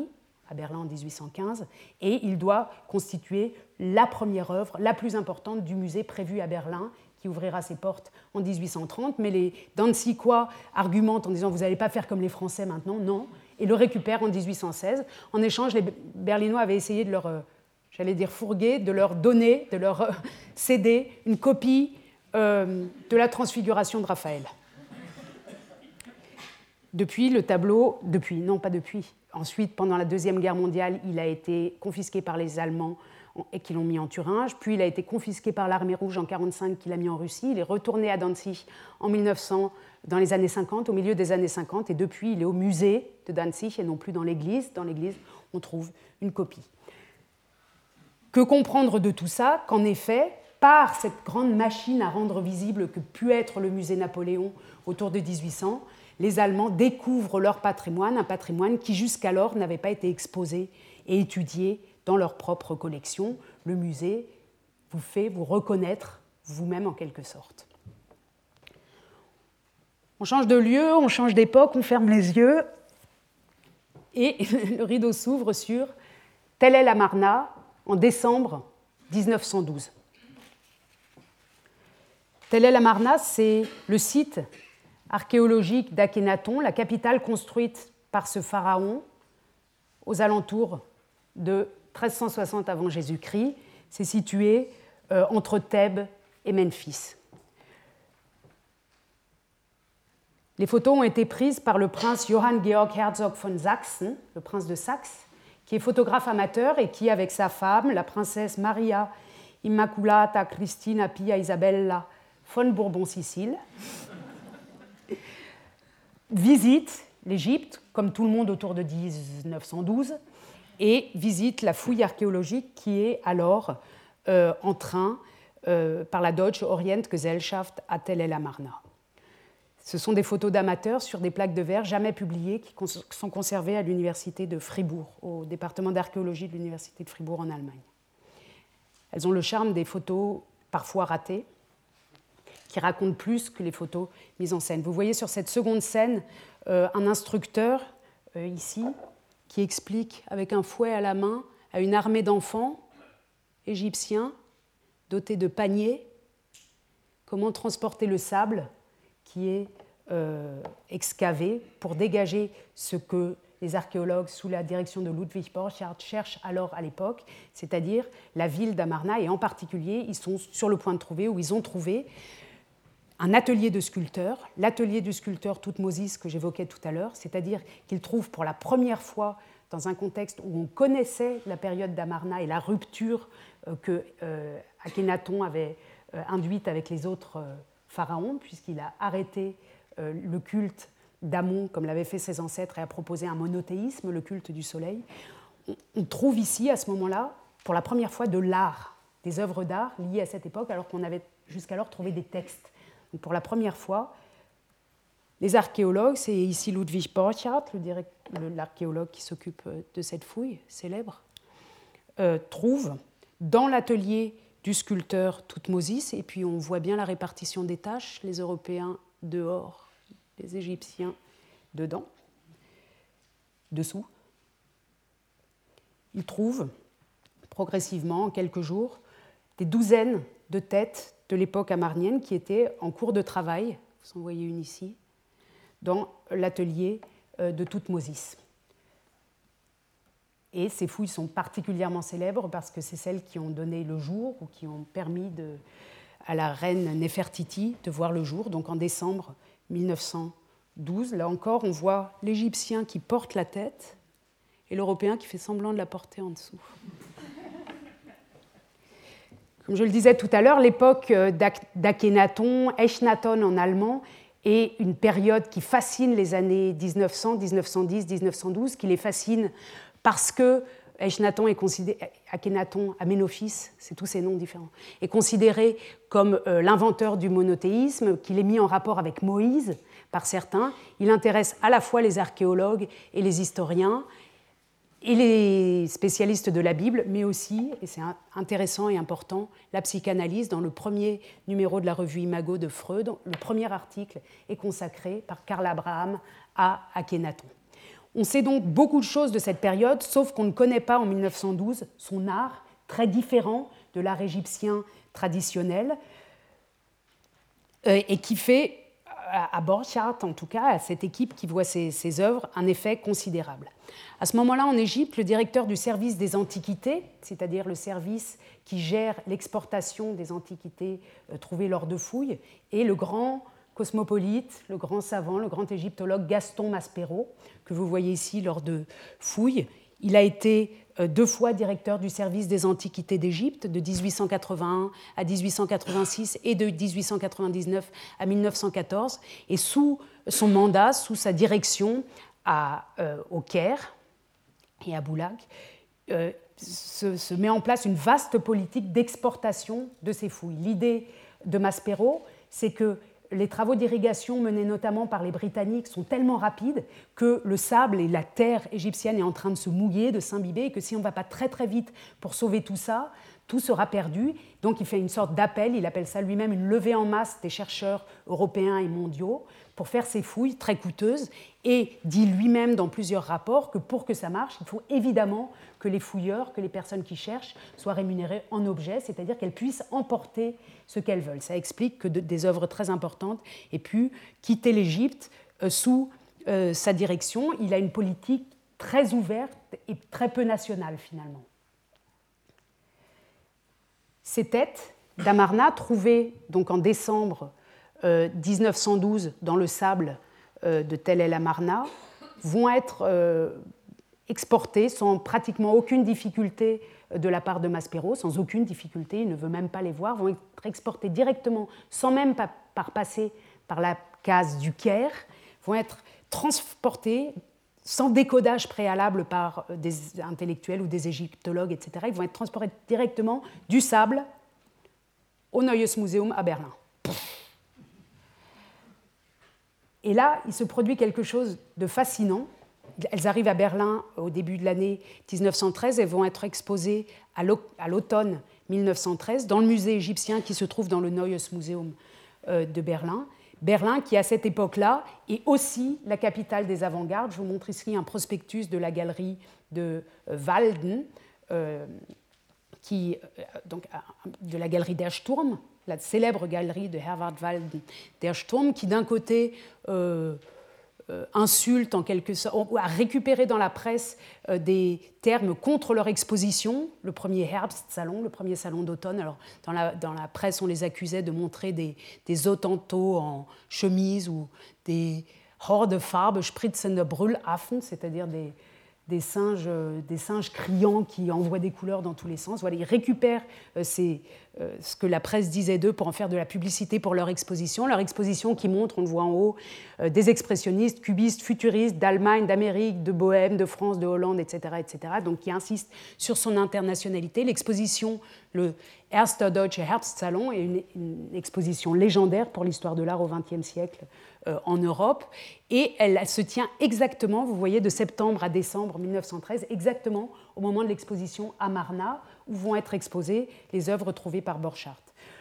à Berlin en dix-huit cent quinze, et il doit constituer la première œuvre, la plus importante du musée prévu à Berlin, qui ouvrira ses portes en dix-huit cent trente, mais les Danzicois argumentent en disant « vous n'allez pas faire comme les Français maintenant », non, et le récupèrent en dix-huit cent seize. En échange, les Berlinois avaient essayé de leur, j'allais dire fourguer, de leur donner, de leur céder une copie euh, de la Transfiguration de Raphaël. Depuis, le tableau, depuis, non pas depuis, ensuite, pendant la Deuxième Guerre mondiale, il a été confisqué par les Allemands et qui l'ont mis en Thuringe, puis il a été confisqué par l'Armée rouge en mille neuf cent quarante-cinq, qui l'a mis en Russie, il est retourné à Danzig en mille neuf cents, dans les années cinquante, au milieu des années cinquante, et depuis, il est au musée de Danzig et non plus dans l'église. Dans l'église, on trouve une copie. Que comprendre de tout ça? Qu'en effet, par cette grande machine à rendre visible que put être le musée Napoléon autour de dix-huit cents, les Allemands découvrent leur patrimoine, un patrimoine qui jusqu'alors n'avait pas été exposé et étudié dans leur propre collection. Le musée vous fait vous reconnaître vous-même en quelque sorte. On change de lieu, on change d'époque, on ferme les yeux et le rideau s'ouvre sur Tell el-Amarna en décembre dix-neuf cent douze. Tell el-Amarna, c'est le site archéologique d'Akhénaton, la capitale construite par ce pharaon aux alentours de treize cent soixante avant Jésus-Christ. C'est situé euh, entre Thèbes et Memphis. Les photos ont été prises par le prince Johann Georg Herzog von Sachsen, le prince de Saxe, qui est photographe amateur et qui, avec sa femme, la princesse Maria Immaculata Cristina Pia Isabella von Bourbon-Sicile, visite l'Égypte, comme tout le monde autour de dix-neuf cent douze, et visite la fouille archéologique qui est alors euh, en train euh, par la Deutsche Orientgesellschaft à Tell el-Amarna. Ce sont des photos d'amateurs sur des plaques de verre jamais publiées qui cons- sont conservées à l'université de Fribourg, au département d'archéologie de l'université de Fribourg en Allemagne. Elles ont le charme des photos parfois ratées, qui racontent plus que les photos mises en scène. Vous voyez sur cette seconde scène euh, un instructeur, euh, ici, qui explique avec un fouet à la main à une armée d'enfants égyptiens dotés de paniers comment transporter le sable qui est euh, excavé pour dégager ce que les archéologues sous la direction de Ludwig Borchardt cherchent alors à l'époque, c'est-à-dire la ville d'Amarna, et en particulier, ils sont sur le point de trouver, ou ils ont trouvé, un atelier de sculpteur, l'atelier du sculpteur Thoutmôsis que j'évoquais tout à l'heure, c'est-à-dire qu'ils trouvent pour la première fois dans un contexte où on connaissait la période d'Amarna et la rupture euh, que euh, Akhénaton avait euh, induite avec les autres euh, pharaons, puisqu'il a arrêté euh, le culte d'Amon, comme l'avaient fait ses ancêtres, et a proposé un monothéisme, le culte du soleil. On, on trouve ici, à ce moment-là, pour la première fois, de l'art, des œuvres d'art liées à cette époque, alors qu'on avait jusqu'alors trouvé des textes. Donc, pour la première fois, les archéologues, c'est ici Ludwig Borchardt, le direct, le, l'archéologue qui s'occupe de cette fouille célèbre, euh, trouvent dans l'atelier du sculpteur Thoutmôsis, et puis on voit bien la répartition des tâches, les Européens dehors, les Égyptiens dedans, dessous. Ils trouvent progressivement, en quelques jours, des douzaines de têtes de l'époque amarnienne qui étaient en cours de travail, vous en voyez une ici, dans l'atelier de Thoutmôsis. Et ces fouilles sont particulièrement célèbres parce que c'est celles qui ont donné le jour ou qui ont permis de, à la reine Néfertiti de voir le jour, donc en décembre mille neuf cent douze. Là encore, on voit l'Égyptien qui porte la tête et l'Européen qui fait semblant de la porter en dessous. Comme je le disais tout à l'heure, l'époque d'Akhénaton, Echnaton en allemand, est une période qui fascine les années dix-neuf cents, dix-neuf cent dix, dix-neuf cent douze, qui les fascine parce que Echnaton est considéré, Akhénaton, Aménophis, c'est tous ces noms différents, est considéré comme euh, l'inventeur du monothéisme, qu'il est mis en rapport avec Moïse par certains. Il intéresse à la fois les archéologues et les historiens et les spécialistes de la Bible, mais aussi, et c'est intéressant et important, la psychanalyse. Dans le premier numéro de la revue Imago de Freud, le premier article est consacré par Karl Abraham à Akhénaton. On sait donc beaucoup de choses de cette période, sauf qu'on ne connaît pas en mille neuf cent douze son art, très différent de l'art égyptien traditionnel, euh, et qui fait, à Borchardt en tout cas, à cette équipe qui voit ses, ses œuvres, un effet considérable. À ce moment-là, en Égypte, le directeur du service des antiquités, c'est-à-dire le service qui gère l'exportation des antiquités euh, trouvées lors de fouilles, est le grand cosmopolite, le grand savant, le grand égyptologue Gaston Maspero, que vous voyez ici lors de fouilles. Il a été euh, deux fois directeur du service des antiquités d'Égypte, de dix-huit cent quatre-vingt-un à dix-huit cent quatre-vingt-six et de dix-huit cent quatre-vingt-dix-neuf à mille neuf cent quatorze. Et sous son mandat, sous sa direction à, euh, au Caire et à Boulak, euh, se, se met en place une vaste politique d'exportation de ces fouilles. L'idée de Maspero, c'est que les travaux d'irrigation menés notamment par les Britanniques sont tellement rapides que le sable et la terre égyptienne est en train de se mouiller, de s'imbiber, et que si on ne va pas très très vite pour sauver tout ça, tout sera perdu. Donc il fait une sorte d'appel, il appelle ça lui-même une levée en masse des chercheurs européens et mondiaux pour faire ces fouilles très coûteuses, et dit lui-même dans plusieurs rapports que pour que ça marche, il faut évidemment que les fouilleurs, que les personnes qui cherchent soient rémunérées en objets, c'est-à-dire qu'elles puissent emporter ce qu'elles veulent. Ça explique que de, des œuvres très importantes aient pu quitter l'Égypte euh, sous euh, sa direction. Il a une politique très ouverte et très peu nationale finalement. Ces têtes d'Amarna, trouvées donc en décembre euh, dix-neuf cent douze dans le sable euh, de Tel El Amarna, vont être euh, exportées sans pratiquement aucune difficulté de la part de Maspero, sans aucune difficulté, il ne veut même pas les voir, vont être exportées directement, sans même pas par passer par la case du Caire, vont être transportées sans décodage préalable par des intellectuels ou des égyptologues, et cetera. Ils vont être transportés directement du sable au Neues Museum à Berlin. Et là, il se produit quelque chose de fascinant. Elles arrivent à Berlin au début de l'année dix-neuf cent treize et vont être exposées à l'automne mille neuf cent treize dans le musée égyptien qui se trouve dans le Neues Museum de Berlin. Berlin, qui à cette époque-là est aussi la capitale des avant-gardes. Je vous montre ici un prospectus de la galerie de Walden, euh, qui, donc, de la galerie Der Sturm, la célèbre galerie de Herwart Walden Der Sturm, qui d'un côté euh, euh, insulte en quelque sorte, ou a récupéré dans la presse euh, des termes contre leur exposition, le premier Herbstsalon, le premier salon d'automne. Alors, dans la, dans la presse, on les accusait de montrer des, des Hottentots en chemise ou des Horde Farbe spritzende Brüllaffen, c'est-à-dire des, des, singes, des singes criants qui envoient des couleurs dans tous les sens. Voilà, ils récupèrent euh, ces, euh, ce que la presse disait d'eux pour en faire de la publicité pour leur exposition. Leur exposition qui montre, on le voit en haut, euh, des expressionnistes, cubistes, futuristes d'Allemagne, d'Amérique, de Bohême, de France, de Hollande, et cetera, et cetera. Donc qui insistent sur son internationalité. L'exposition, le Erster Deutsche Herbstsalon, est une, une exposition légendaire pour l'histoire de l'art au vingtième siècle euh, en Europe. Et elle, elle se tient exactement, vous voyez, de septembre à décembre mille neuf cent treize, exactement au moment de l'exposition à Marna, où vont être exposées les œuvres trouvées par Borchardt.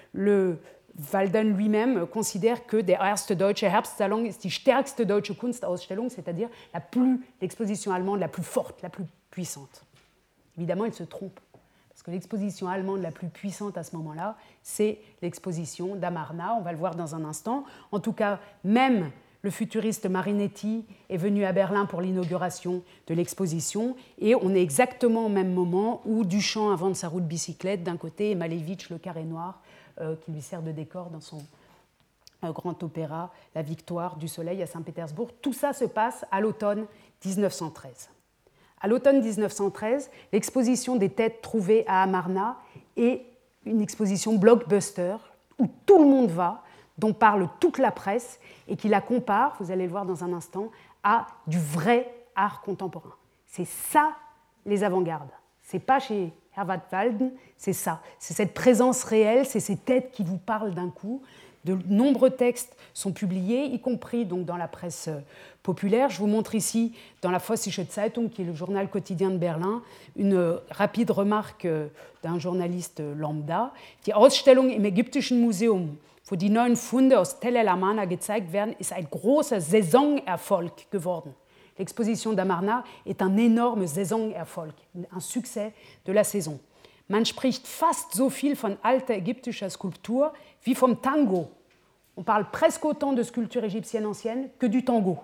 Le Walden lui-même considère que der erste deutsche Herbstsalon ist die stärkste deutsche Kunstausstellung, c'est-à-dire la plus, l'exposition allemande la plus forte, la plus puissante. Évidemment, il se trompe, parce que l'exposition allemande la plus puissante à ce moment-là, c'est l'exposition d'Amarna, on va le voir dans un instant. En tout cas, même le futuriste Marinetti est venu à Berlin pour l'inauguration de l'exposition, et on est exactement au même moment où Duchamp invente sa roue de bicyclette d'un côté et Malevich le carré noir euh, qui lui sert de décor dans son euh, grand opéra La Victoire du Soleil à Saint-Pétersbourg. Tout ça se passe à l'automne dix-neuf cent treize. À l'automne dix-neuf cent treize, l'exposition des têtes trouvées à Amarna est une exposition blockbuster où tout le monde va, dont parle toute la presse et qui la compare, vous allez le voir dans un instant, à du vrai art contemporain. C'est ça les avant-gardes. C'est pas chez Herwart Walden, c'est ça. C'est cette présence réelle, c'est ces têtes qui vous parlent d'un coup. De nombreux textes sont publiés, y compris donc dans la presse populaire. Je vous montre ici, dans la Vossische Zeitung, qui est le journal quotidien de Berlin, une rapide remarque d'un journaliste lambda. Die Ausstellung im Ägyptischen Museum, wo die neuen Funde aus Tel El Amarna gezeigt werden, ist ein großer Saisonerfolg geworden. l'exposition d'Amarna est un énorme Saisonerfolg, un succès de la saison. Man spricht fast so viel von alter ägyptischer Skulptur wie vom Tango. On parle presque autant de sculpture égyptienne ancienne que du tango.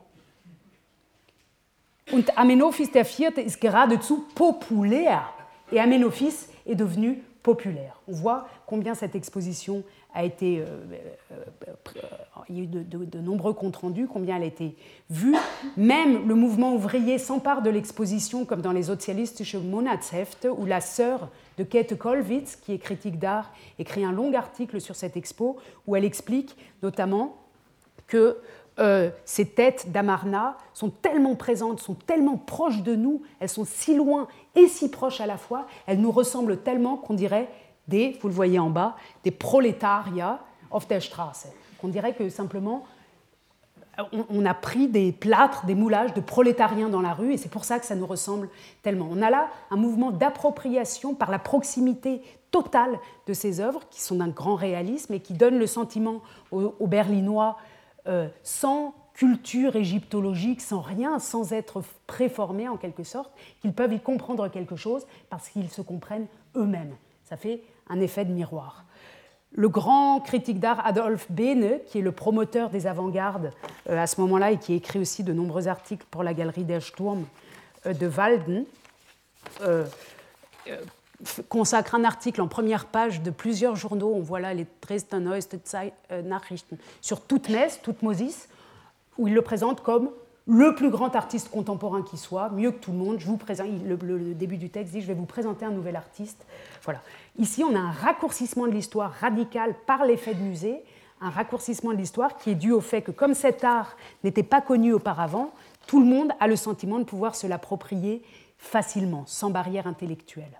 Und Amenophis der Vierte ist geradezu populär. Et Amenophis est devenu populaire. On voit combien cette exposition a été... Euh, euh, euh, il y a eu de, de, de nombreux comptes rendus, combien elle a été vue. Même le mouvement ouvrier s'empare de l'exposition, comme dans les Sozialistische Monatshefte, où la sœur de Käthe Kollwitz, qui est critique d'art, écrit un long article sur cette expo, où elle explique notamment que euh, ces têtes d'Amarna sont tellement présentes, sont tellement proches de nous, elles sont si loin et si proches à la fois, elles nous ressemblent tellement qu'on dirait des, vous le voyez en bas, des prolétariats auf der Straße. On dirait que simplement, on, on a pris des plâtres, des moulages de prolétariens dans la rue, et c'est pour ça que ça nous ressemble tellement. On a là un mouvement d'appropriation par la proximité totale de ces œuvres, qui sont d'un grand réalisme et qui donnent le sentiment aux, aux Berlinois, euh, sans culture égyptologique, sans rien, sans être préformés en quelque sorte, qu'ils peuvent y comprendre quelque chose parce qu'ils se comprennent eux-mêmes. Ça fait un effet de miroir. Le grand critique d'art Adolf Behne, qui est le promoteur des avant-gardes euh, à ce moment-là et qui écrit aussi de nombreux articles pour la galerie Der Sturm euh, de Walden, euh, euh, consacre un article en première page de plusieurs journaux, on voit là les Dresdner Neueste Nachrichten, sur Thutmose, Thutmosis, où il le présente comme le plus grand artiste contemporain qui soit, mieux que tout le monde. Je vous présente, le, le, le début du texte dit « Je vais vous présenter un nouvel artiste ». Voilà. Ici, on a un raccourcissement de l'histoire radical par l'effet de musée, un raccourcissement de l'histoire qui est dû au fait que comme cet art n'était pas connu auparavant, tout le monde a le sentiment de pouvoir se l'approprier facilement, sans barrière intellectuelle.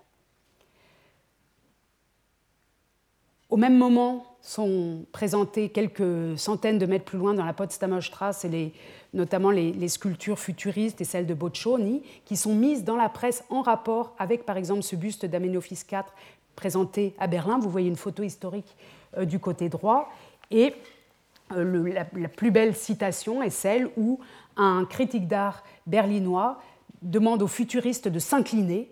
Au même moment, sont présentées quelques centaines de mètres plus loin dans la Potsdamer Straße, les, notamment les, les sculptures futuristes et celles de Boccioni, qui sont mises dans la presse en rapport avec, par exemple, ce buste d'Amenophis quatre présenté à Berlin. Vous voyez une photo historique euh, du côté droit. Et euh, le, la, la plus belle citation est celle où un critique d'art berlinois demande aux futuristes de s'incliner,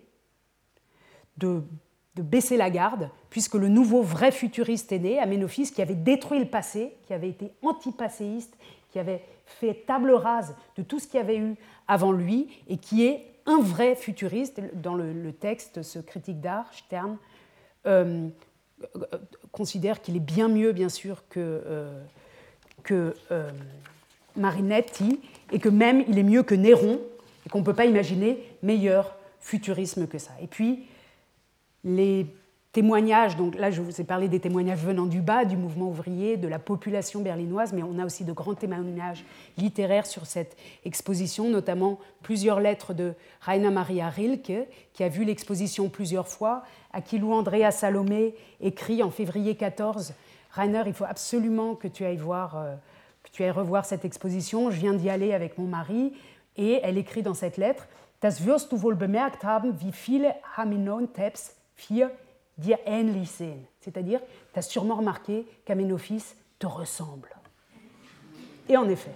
de de baisser la garde, puisque le nouveau vrai futuriste est né, Amenophis, qui avait détruit le passé, qui avait été antipasséiste, qui avait fait table rase de tout ce qu'il y avait eu avant lui, et qui est un vrai futuriste. Dans le, le texte, ce critique d'art, Stern, euh, considère qu'il est bien mieux, bien sûr, que, euh, que euh, Marinetti, et que même il est mieux que Néron, et qu'on ne peut pas imaginer meilleur futurisme que ça. Et puis, les témoignages, donc là je vous ai parlé des témoignages venant du bas, du mouvement ouvrier, de la population berlinoise, mais on a aussi de grands témoignages littéraires sur cette exposition, notamment plusieurs lettres de Rainer Maria Rilke, qui a vu l'exposition plusieurs fois, à qui Lou Andrea Salomé écrit en février quatorze « Rainer, il faut absolument que tu ailles voir, euh, que tu ailles revoir cette exposition, je viens d'y aller avec mon mari », et elle écrit dans cette lettre « Das wirst du wohl bemerkt haben, wie viele Amenhoteps Vier dir ähnlich sehen. » C'est-à-dire, tu as sûrement remarqué qu'Amenophis te ressemble. Et en effet,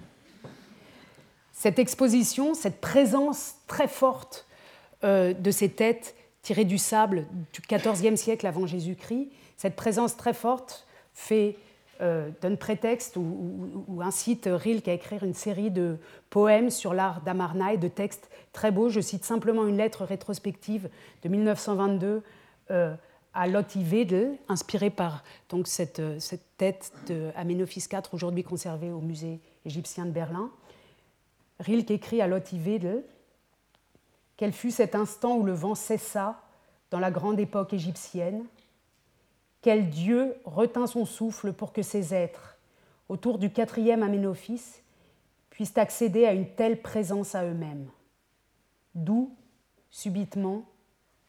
cette exposition, cette présence très forte euh, de ces têtes tirées du sable du quatorzième siècle avant Jésus-Christ, cette présence très forte fait, euh, donne prétexte ou, ou, ou incite Rilke à écrire une série de poèmes sur l'art d'Amarna et de textes très beau. Je cite simplement une lettre rétrospective de mille neuf cent vingt-deux euh, à Lotti Wedel, inspirée par donc, cette, cette tête d'Amenophis quatre, aujourd'hui conservée au musée égyptien de Berlin. Rilke écrit à Lotti Wedel « Quel fut cet instant où le vent cessa dans la grande époque égyptienne ? Quel dieu retint son souffle pour que ces êtres, autour du quatrième Amenophis, puissent accéder à une telle présence à eux-mêmes ? D'où, subitement, venaient-ils ?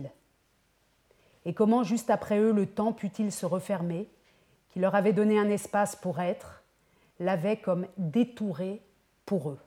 Et comment, juste après eux, le temps put-il se refermer, qui leur avait donné un espace pour être, l'avait comme détouré pour eux ?»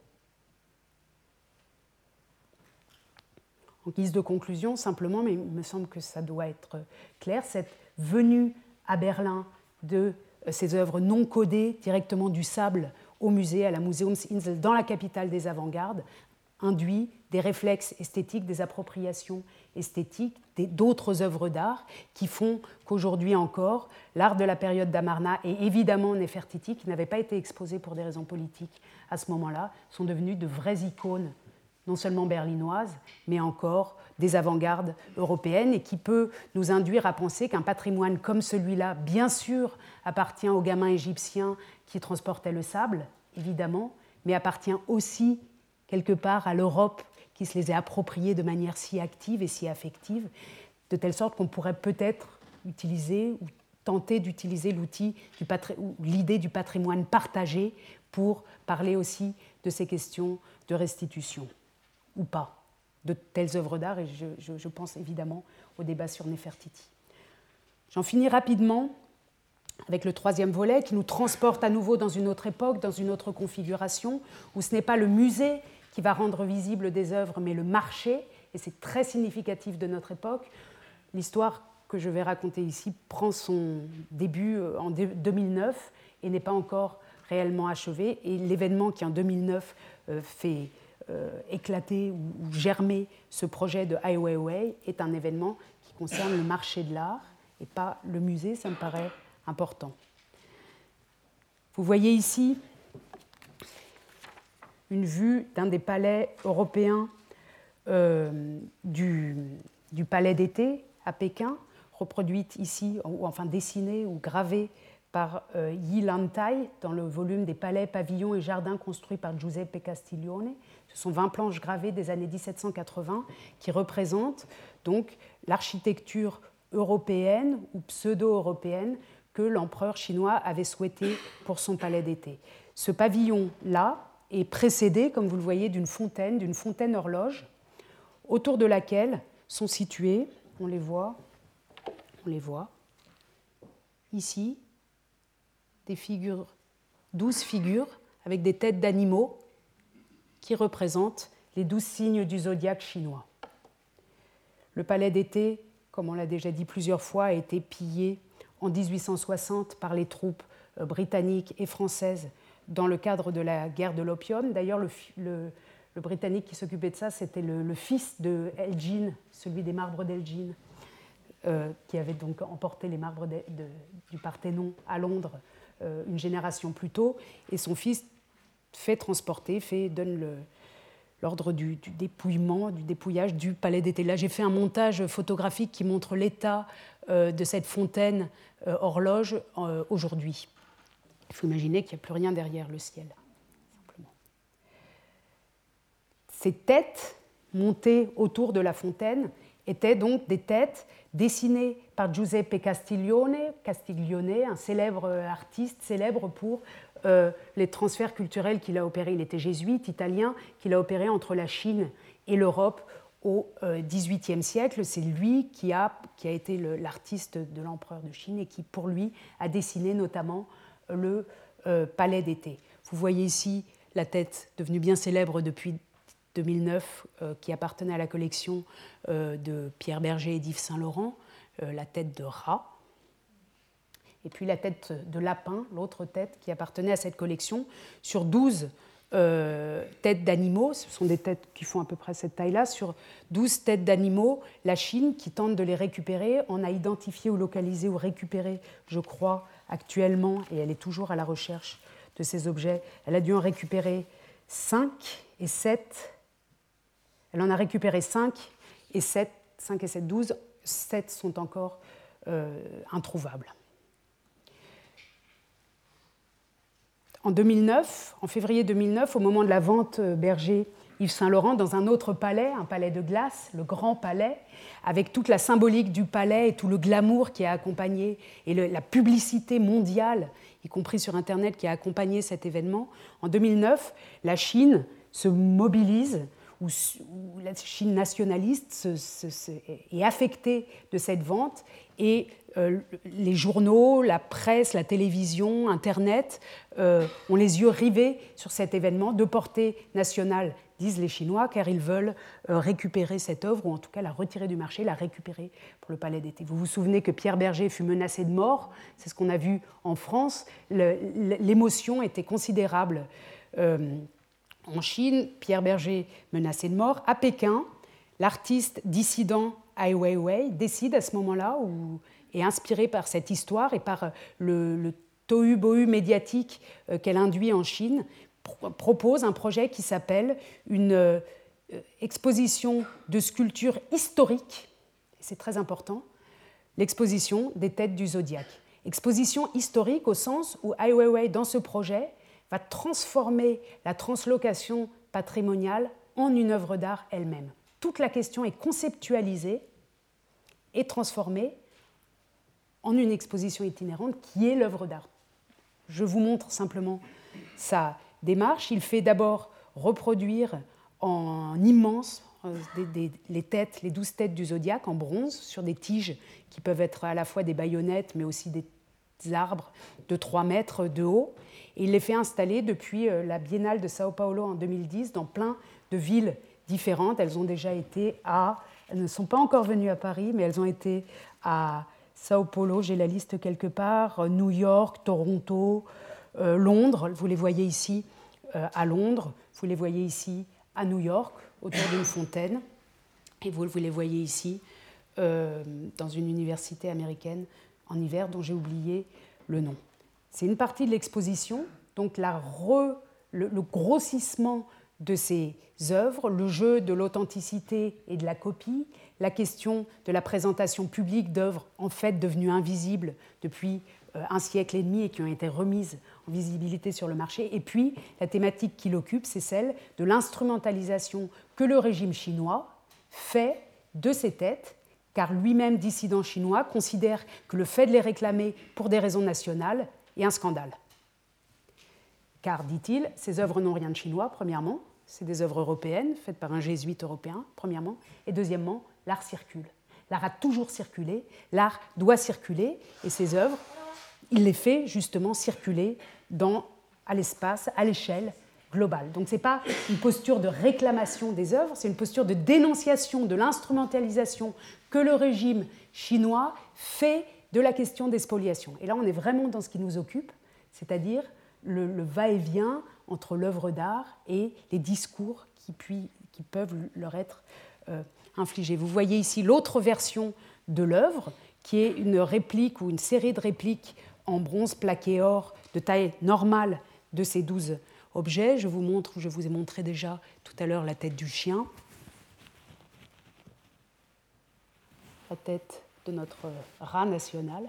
En guise de conclusion, simplement, mais il me semble que ça doit être clair, cette venue à Berlin de ces œuvres non codées directement du sable au musée, à la Museumsinsel, dans la capitale des avant-gardes, induit des réflexes esthétiques, des appropriations esthétiques, d'autres œuvres d'art qui font qu'aujourd'hui encore, l'art de la période d'Amarna et évidemment Nefertiti, qui n'avaient pas été exposés pour des raisons politiques à ce moment-là, sont devenus de vraies icônes, non seulement berlinoises, mais encore des avant-gardes européennes, et qui peut nous induire à penser qu'un patrimoine comme celui-là, bien sûr, appartient aux gamins égyptiens qui transportaient le sable, évidemment, mais appartient aussi quelque part à l'Europe qui se les est appropriés de manière si active et si affective, de telle sorte qu'on pourrait peut-être utiliser ou tenter d'utiliser l'outil du patri- ou l'idée du patrimoine partagé pour parler aussi de ces questions de restitution, ou pas, de telles œuvres d'art, et je, je, je pense évidemment au débat sur Nefertiti. J'en finis rapidement avec le troisième volet qui nous transporte à nouveau dans une autre époque, dans une autre configuration, où ce n'est pas le musée qui va rendre visible des œuvres, mais le marché, et c'est très significatif de notre époque. L'histoire que je vais raconter ici prend son début en deux mille neuf et n'est pas encore réellement achevée, et l'événement qui en deux mille neuf euh, fait euh, éclater ou, ou germer ce projet de Ai Weiwei est un événement qui concerne le marché de l'art et pas le musée, ça me paraît important. Vous voyez ici une vue d'un des palais européens euh, du, du palais d'été à Pékin, reproduite ici, ou enfin dessinée ou gravée par euh, Yi Lantai dans le volume des palais, pavillons et jardins construits par Giuseppe Castiglione. Ce sont vingt planches gravées des années dix-sept cent quatre-vingts qui représentent donc l'architecture européenne ou pseudo-européenne que l'empereur chinois avait souhaité pour son palais d'été. Ce pavillon-là est précédé, comme vous le voyez, d'une fontaine, d'une fontaine horloge, autour de laquelle sont situées, on les voit, on les voit, ici, des figures, douze figures avec des têtes d'animaux qui représentent les douze signes du zodiaque chinois. Le palais d'été, comme on l'a déjà dit plusieurs fois, a été pillé en dix-huit cent soixante par les troupes britanniques et françaises dans le cadre de la guerre de l'opium. D'ailleurs, le, le, le Britannique qui s'occupait de ça, c'était le, le fils de Elgin, celui des marbres d'Elgin, euh, qui avait donc emporté les marbres de, de, du Parthénon à Londres euh, une génération plus tôt. Et son fils fait transporter, fait, donne le, l'ordre du, du dépouillement, du dépouillage du palais d'été. Là, j'ai fait un montage photographique qui montre l'état euh, de cette fontaine euh, horloge euh, aujourd'hui. Il faut imaginer qu'il n'y a plus rien derrière le ciel, simplement. Ces têtes montées autour de la fontaine étaient donc des têtes dessinées par Giuseppe Castiglione, Castiglione, un célèbre artiste, célèbre pour euh, les transferts culturels qu'il a opérés. Il était jésuite, italien, qu'il a opéré entre la Chine et l'Europe au dix-huitième siècle. C'est lui qui a, qui a été le, l'artiste de l'empereur de Chine et qui, pour lui, a dessiné notamment le euh, palais d'été. Vous voyez ici la tête devenue bien célèbre depuis deux mille neuf, euh, qui appartenait à la collection euh, de Pierre Berger et d'Yves Saint-Laurent, euh, la tête de rat. Et puis la tête de lapin, l'autre tête qui appartenait à cette collection, sur douze euh, têtes d'animaux, ce sont des têtes qui font à peu près cette taille-là, sur douze têtes d'animaux, la Chine, qui tente de les récupérer, en a identifié ou localisé ou récupéré, je crois, actuellement, et elle est toujours à la recherche de ces objets, elle a dû en récupérer cinq et sept. Elle en a récupéré cinq et sept, cinq et sept, douze. sept sont encore euh, introuvables. En deux mille neuf, en février deux mille neuf, au moment de la vente Berger Yves Saint-Laurent, dans un autre palais, un palais de glace, le Grand Palais, avec toute la symbolique du palais et tout le glamour qui a accompagné, et le, la publicité mondiale, y compris sur Internet, qui a accompagné cet événement. En deux mille neuf, la Chine se mobilise, ou, ou la Chine nationaliste se, se, se, est affectée de cette vente, et euh, les journaux, la presse, la télévision, Internet euh, ont les yeux rivés sur cet événement de portée nationale disent les Chinois, car ils veulent récupérer cette œuvre, ou en tout cas la retirer du marché, la récupérer pour le Palais d'été. Vous vous souvenez que Pierre Bergé fut menacé de mort, c'est ce qu'on a vu en France, le, l'émotion était considérable euh, en Chine, Pierre Bergé menacé de mort. À Pékin, l'artiste dissident Ai Weiwei décide à ce moment-là, ou est inspiré par cette histoire et par le, le tohu-bohu médiatique qu'elle induit en Chine, propose un projet qui s'appelle une euh, exposition de sculptures historiques, c'est très important, l'exposition des têtes du zodiaque. Exposition historique au sens où Ai Weiwei, dans ce projet, va transformer la translocation patrimoniale en une œuvre d'art elle-même. Toute la question est conceptualisée et transformée en une exposition itinérante qui est l'œuvre d'art. Je vous montre simplement sa démarche. Il fait d'abord reproduire en immense des, des, les têtes, les douze têtes du zodiaque en bronze sur des tiges qui peuvent être à la fois des baïonnettes mais aussi des arbres de trois mètres de haut. Et il les fait installer depuis la Biennale de Sao Paulo en deux mille dix dans plein de villes différentes. Elles ont déjà été à... Elles ne sont pas encore venues à Paris, mais elles ont été à Sao Paulo, j'ai la liste quelque part, New York, Toronto, euh, Londres, vous les voyez ici euh, à Londres, vous les voyez ici à New York, autour d'une fontaine, et vous, vous les voyez ici euh, dans une université américaine en hiver dont j'ai oublié le nom. C'est une partie de l'exposition, donc la re, le, le grossissement de ces œuvres, le jeu de l'authenticité et de la copie, la question de la présentation publique d'œuvres en fait devenues invisibles depuis euh, un siècle et demi et qui ont été remises en visibilité sur le marché. Et puis, la thématique qui l'occupe, c'est celle de l'instrumentalisation que le régime chinois fait de ces têtes, car lui-même, dissident chinois, considère que le fait de les réclamer pour des raisons nationales est un scandale. Car, dit-il, ces œuvres n'ont rien de chinois, premièrement, c'est des œuvres européennes, faites par un jésuite européen, premièrement, et deuxièmement, l'art circule. L'art a toujours circulé, l'art doit circuler, et ces œuvres, il les fait justement circuler dans, à l'espace, à l'échelle globale. Donc ce n'est pas une posture de réclamation des œuvres, c'est une posture de dénonciation de l'instrumentalisation que le régime chinois fait de la question des spoliations. Et là, on est vraiment dans ce qui nous occupe, c'est-à-dire le, le va-et-vient entre l'œuvre d'art et les discours qui, puis, qui peuvent leur être euh, infligés. Vous voyez ici l'autre version de l'œuvre, qui est une réplique ou une série de répliques en bronze plaqué or de taille normale de ces douze objets. Je vous montre, je vous ai montré déjà tout à l'heure la tête du chien, la tête de notre rat national,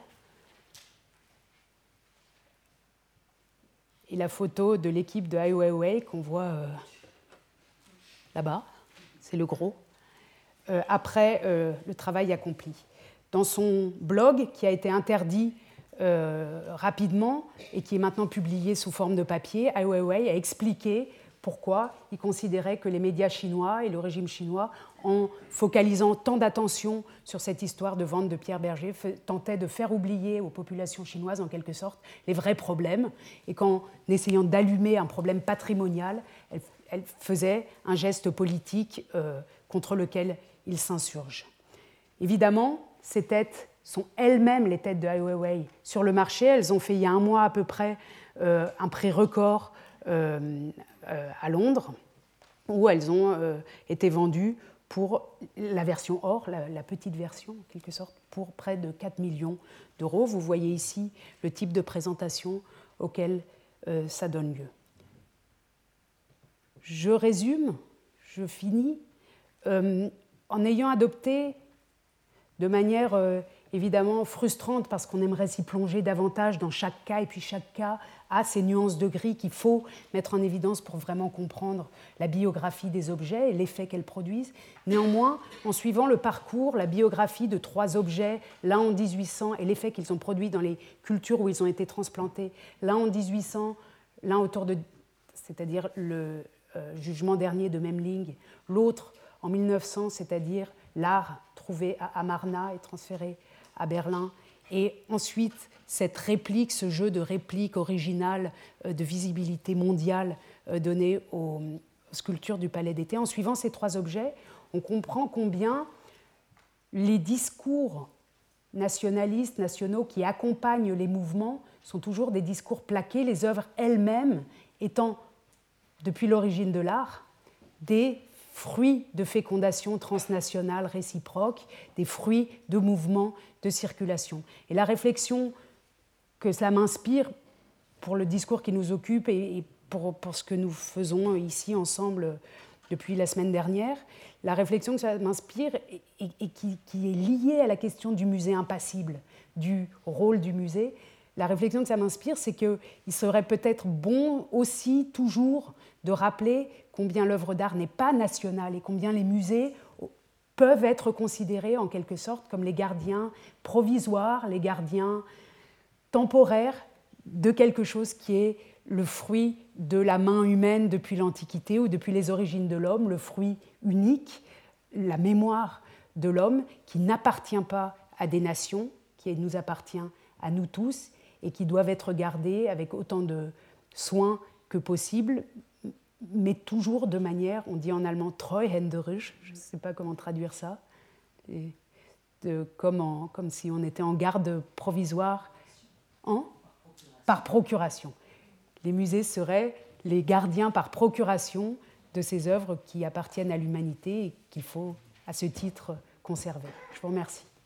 et la photo de l'équipe de Ai Weiwei qu'on voit euh, là-bas, c'est le gros, euh, après euh, le travail accompli. Dans son blog, qui a été interdit euh, rapidement et qui est maintenant publié sous forme de papier, Ai Weiwei a expliqué pourquoi il considérait que les médias chinois et le régime chinois, en focalisant tant d'attention sur cette histoire de vente de Pierre Bergé, tentaient de faire oublier aux populations chinoises, en quelque sorte, les vrais problèmes, et qu'en essayant d'allumer un problème patrimonial, elle, elle faisait un geste politique euh, contre lequel ils s'insurgent. Évidemment, ces têtes sont elles-mêmes les têtes de Ai Weiwei sur le marché. Elles ont fait il y a un mois à peu près euh, un prix record euh, euh, à Londres, où elles ont euh, été vendues pour la version or, la, la petite version en quelque sorte, pour près de quatre millions d'euros. Vous voyez ici le type de présentation auquel euh, ça donne lieu. Je résume, je finis, euh, en ayant adopté de manière euh, évidemment frustrante, parce qu'on aimerait s'y plonger davantage dans chaque cas, et puis chaque cas a ces nuances de gris qu'il faut mettre en évidence pour vraiment comprendre la biographie des objets et l'effet qu'elles produisent. Néanmoins, en suivant le parcours, la biographie de trois objets, l'un en dix-huit cents et l'effet qu'ils ont produit dans les cultures où ils ont été transplantés, l'un en dix-huit cents, l'un autour de, c'est-à-dire le euh, jugement dernier de Memling, l'autre en mille neuf cents, c'est-à-dire l'art trouvé à Amarna et transféré à Berlin, et ensuite cette réplique, ce jeu de réplique originale de visibilité mondiale donné au, sculptures du Palais d'été. En suivant ces trois objets, on comprend combien les discours nationalistes, nationaux qui accompagnent les mouvements sont toujours des discours plaqués, les œuvres elles-mêmes étant, depuis l'origine de l'art, des fruits de fécondation transnationale réciproque, des fruits de mouvements de circulation. Et la réflexion que cela m'inspire pour le discours qui nous occupe et pour, pour ce que nous faisons ici ensemble depuis la semaine dernière, la réflexion que ça m'inspire et, et, et qui, qui est liée à la question du musée impassible, du rôle du musée, la réflexion que ça m'inspire, c'est qu'il serait peut-être bon aussi toujours de rappeler combien l'œuvre d'art n'est pas nationale et combien les musées peuvent être considérés en quelque sorte comme les gardiens provisoires, les gardiens temporaires de quelque chose qui est le fruit de la main humaine depuis l'Antiquité ou depuis les origines de l'homme, le fruit unique, la mémoire de l'homme qui n'appartient pas à des nations, qui nous appartient à nous tous et qui doivent être gardés avec autant de soin que possible, mais toujours de manière, on dit en allemand treuhänderisch, je ne sais pas comment traduire ça, et de, comme, en, comme si on était en garde provisoire en, par procuration. Les musées seraient les gardiens par procuration de ces œuvres qui appartiennent à l'humanité et qu'il faut, à ce titre, conserver. Je vous remercie.